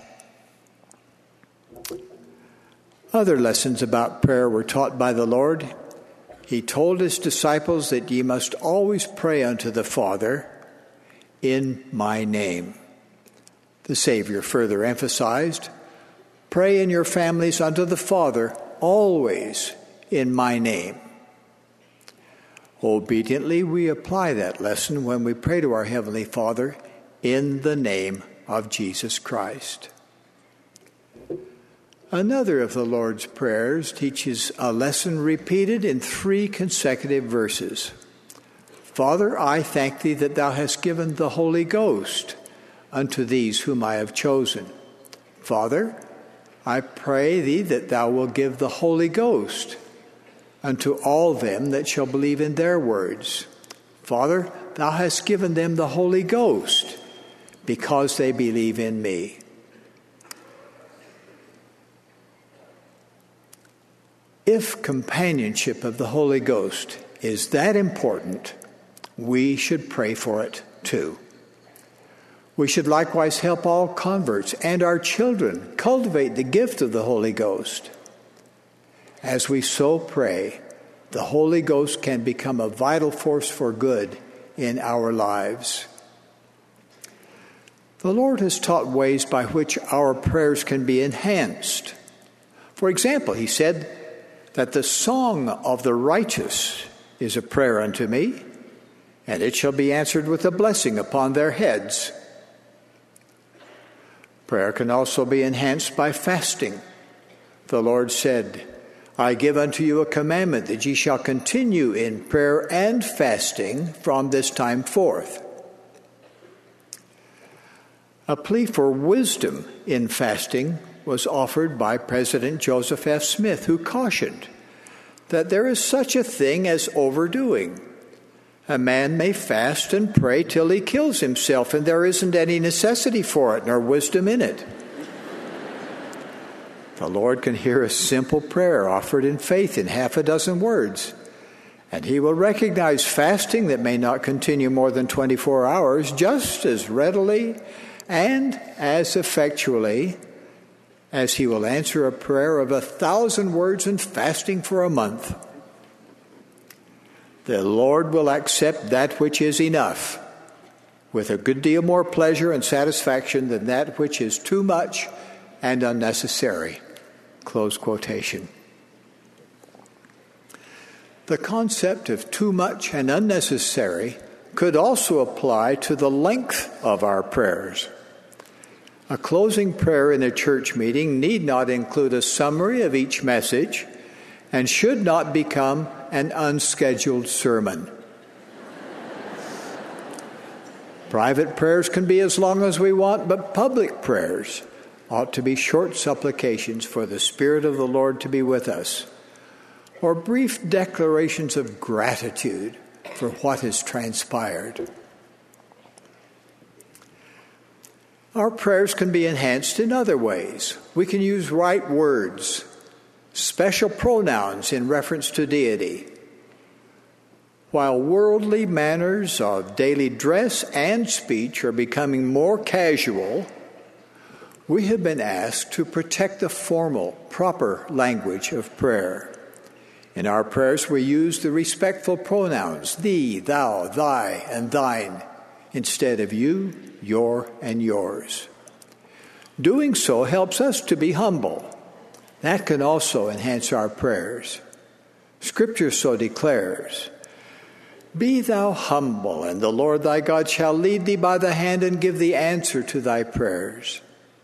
Other lessons about prayer were taught by the Lord. He told his disciples that ye must always pray unto the Father in my name. The Savior further emphasized, pray in your families unto the Father always in my name. Obediently, we apply that lesson when we pray to our Heavenly Father in the name of Jesus Christ. Another of the Lord's prayers teaches a lesson repeated in three consecutive verses. Father, I thank thee that thou hast given the Holy Ghost unto these whom I have chosen. Father, I pray thee that thou wilt give the Holy Ghost unto all them that shall believe in their words. Father, thou hast given them the Holy Ghost because they believe in me. If companionship of the Holy Ghost is that important, we should pray for it too. We should likewise help all converts and our children cultivate the gift of the Holy Ghost. As we so pray, the Holy Ghost can become a vital force for good in our lives. The Lord has taught ways by which our prayers can be enhanced. For example, he said that the song of the righteous is a prayer unto me, and it shall be answered with a blessing upon their heads. Prayer can also be enhanced by fasting. The Lord said, I give unto you a commandment that ye shall continue in prayer and fasting from this time forth. A plea for wisdom in fasting was offered by President Joseph F. Smith, who cautioned that there is such a thing as overdoing. A man may fast and pray till he kills himself, and there isn't any necessity for it, nor wisdom in it. The Lord can hear a simple prayer offered in faith in half a dozen words, and he will recognize fasting that may not continue more than twenty-four hours just as readily and as effectually as he will answer a prayer of a thousand words and fasting for a month. The Lord will accept that which is enough, with a good deal more pleasure and satisfaction than that which is too much and unnecessary. Close quotation. The concept of too much and unnecessary could also apply to the length of our prayers. A closing prayer in a church meeting need not include a summary of each message and should not become an unscheduled sermon. Private prayers can be as long as we want, but public prayers ought to be short supplications for the Spirit of the Lord to be with us, or brief declarations of gratitude for what has transpired. Our prayers can be enhanced in other ways. We can use right words, special pronouns in reference to deity. While worldly manners of daily dress and speech are becoming more casual, we have been asked to protect the formal, proper language of prayer. In our prayers, we use the respectful pronouns thee, thou, thy, and thine, instead of you, your, and yours. Doing so helps us to be humble. That can also enhance our prayers. Scripture so declares, "Be thou humble, and the Lord thy God shall lead thee by the hand and give thee answer to thy prayers."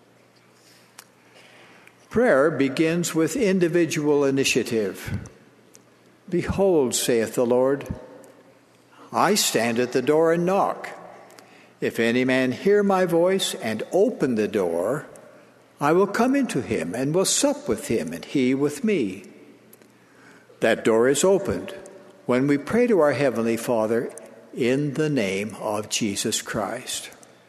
Prayer begins with individual initiative. "Behold, saith the Lord, I stand at the door and knock. If any man hear my voice and open the door, I will come into him and will sup with him and he with me." That door is opened when we pray to our Heavenly Father in the name of Jesus Christ.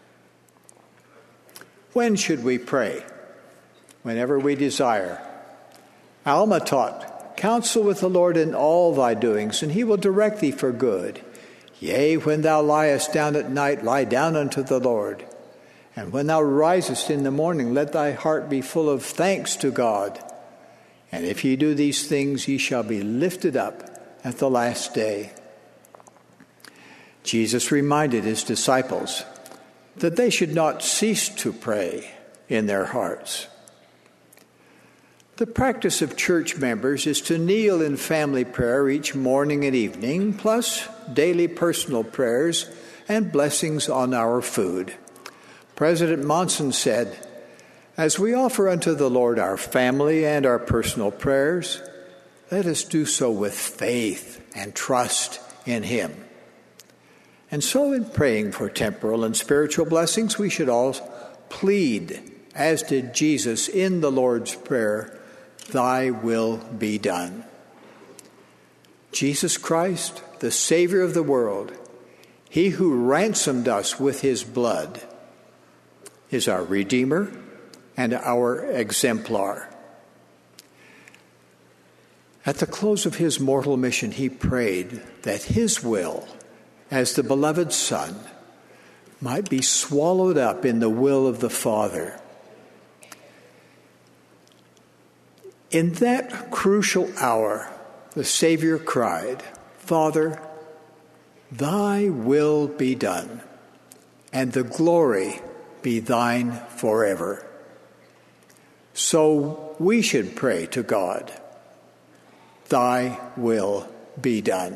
When should we pray? Whenever we desire. Alma taught, "Counsel with the Lord in all thy doings, and he will direct thee for good. Yea, when thou liest down at night, lie down unto the Lord. And when thou risest in the morning, let thy heart be full of thanks to God. And if ye do these things, ye shall be lifted up at the last day." Jesus reminded his disciples that they should not cease to pray in their hearts. The practice of church members is to kneel in family prayer each morning and evening, plus daily personal prayers and blessings on our food. President Monson said, "As we offer unto the Lord our family and our personal prayers, let us do so with faith and trust in him." And so in praying for temporal and spiritual blessings, we should all plead, as did Jesus in the Lord's Prayer, "Thy will be done." Jesus Christ, the Savior of the world, he who ransomed us with his blood, is our Redeemer and our exemplar. At the close of his mortal mission, he prayed that his will, as the beloved Son, might be swallowed up in the will of the Father. In that crucial hour, the Savior cried, "Father, thy will be done, and the glory be thine forever." So we should pray to God, "Thy will be done."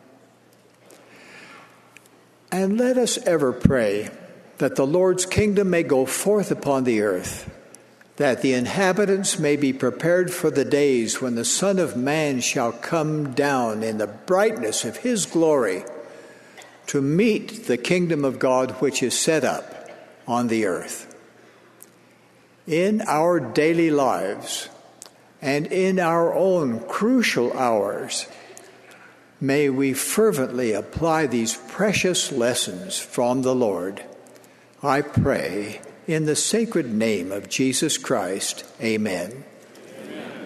And let us ever pray that the Lord's kingdom may go forth upon the earth, that the inhabitants may be prepared for the days when the Son of Man shall come down in the brightness of his glory to meet the kingdom of God which is set up on the earth. In our daily lives and in our own crucial hours, may we fervently apply these precious lessons from the Lord. I pray in the sacred name of Jesus Christ. Amen. Amen.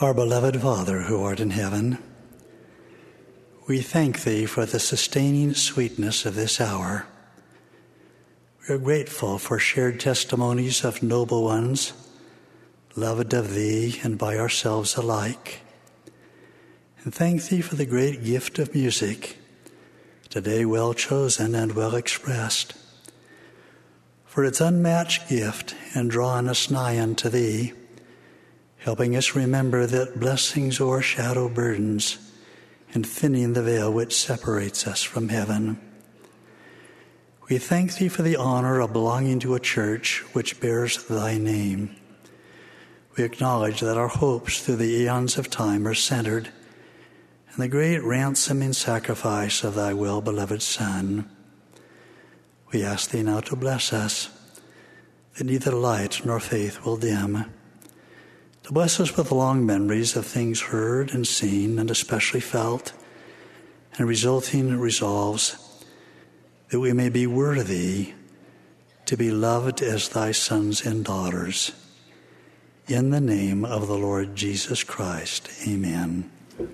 Our beloved Father, who art in heaven, we thank Thee for the sustaining sweetness of this hour. We are grateful for shared testimonies of noble ones, loved of Thee and by ourselves alike. And thank Thee for the great gift of music, today well chosen and well expressed, for its unmatched gift in drawing us nigh unto Thee, helping us remember that blessings o'ershadow burdens and thinning the veil which separates us from heaven. We thank Thee for the honor of belonging to a church which bears Thy name. We acknowledge that our hopes through the eons of time are centered in the great ransoming sacrifice of Thy well-beloved Son. We ask Thee now to bless us, that neither light nor faith will dim, to bless us with long memories of things heard and seen and especially felt, and resulting resolves that we may be worthy to be loved as Thy sons and daughters. In the name of the Lord Jesus Christ, amen.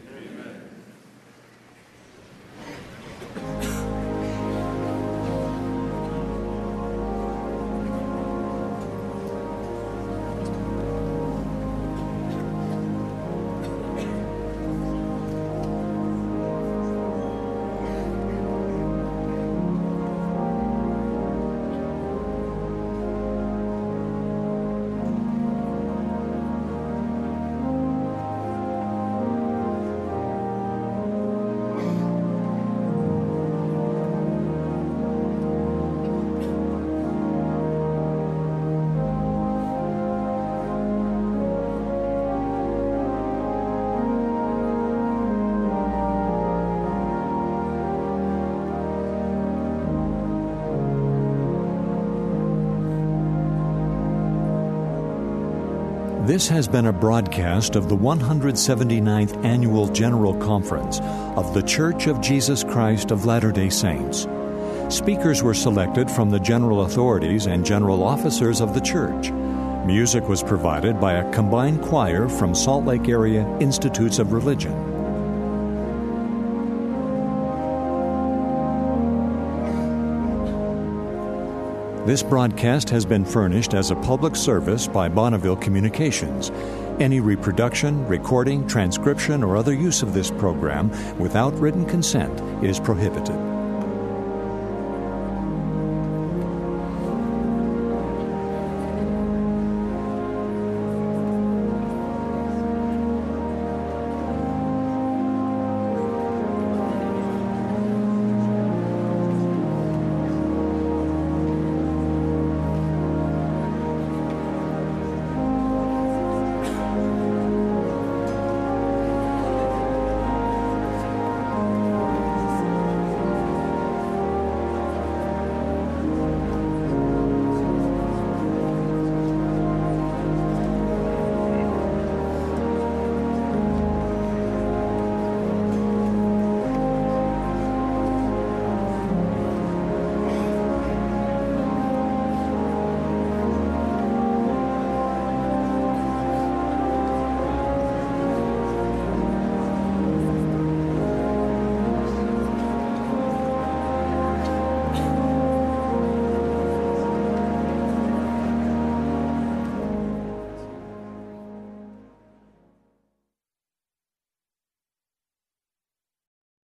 This has been a broadcast of the one hundred seventy-ninth Annual General Conference of The Church of Jesus Christ of Latter-day Saints. Speakers were selected from the general authorities and general officers of the church. Music was provided by a combined choir from Salt Lake Area Institutes of Religion. This broadcast has been furnished as a public service by Bonneville Communications. Any reproduction, recording, transcription, or other use of this program without written consent is prohibited.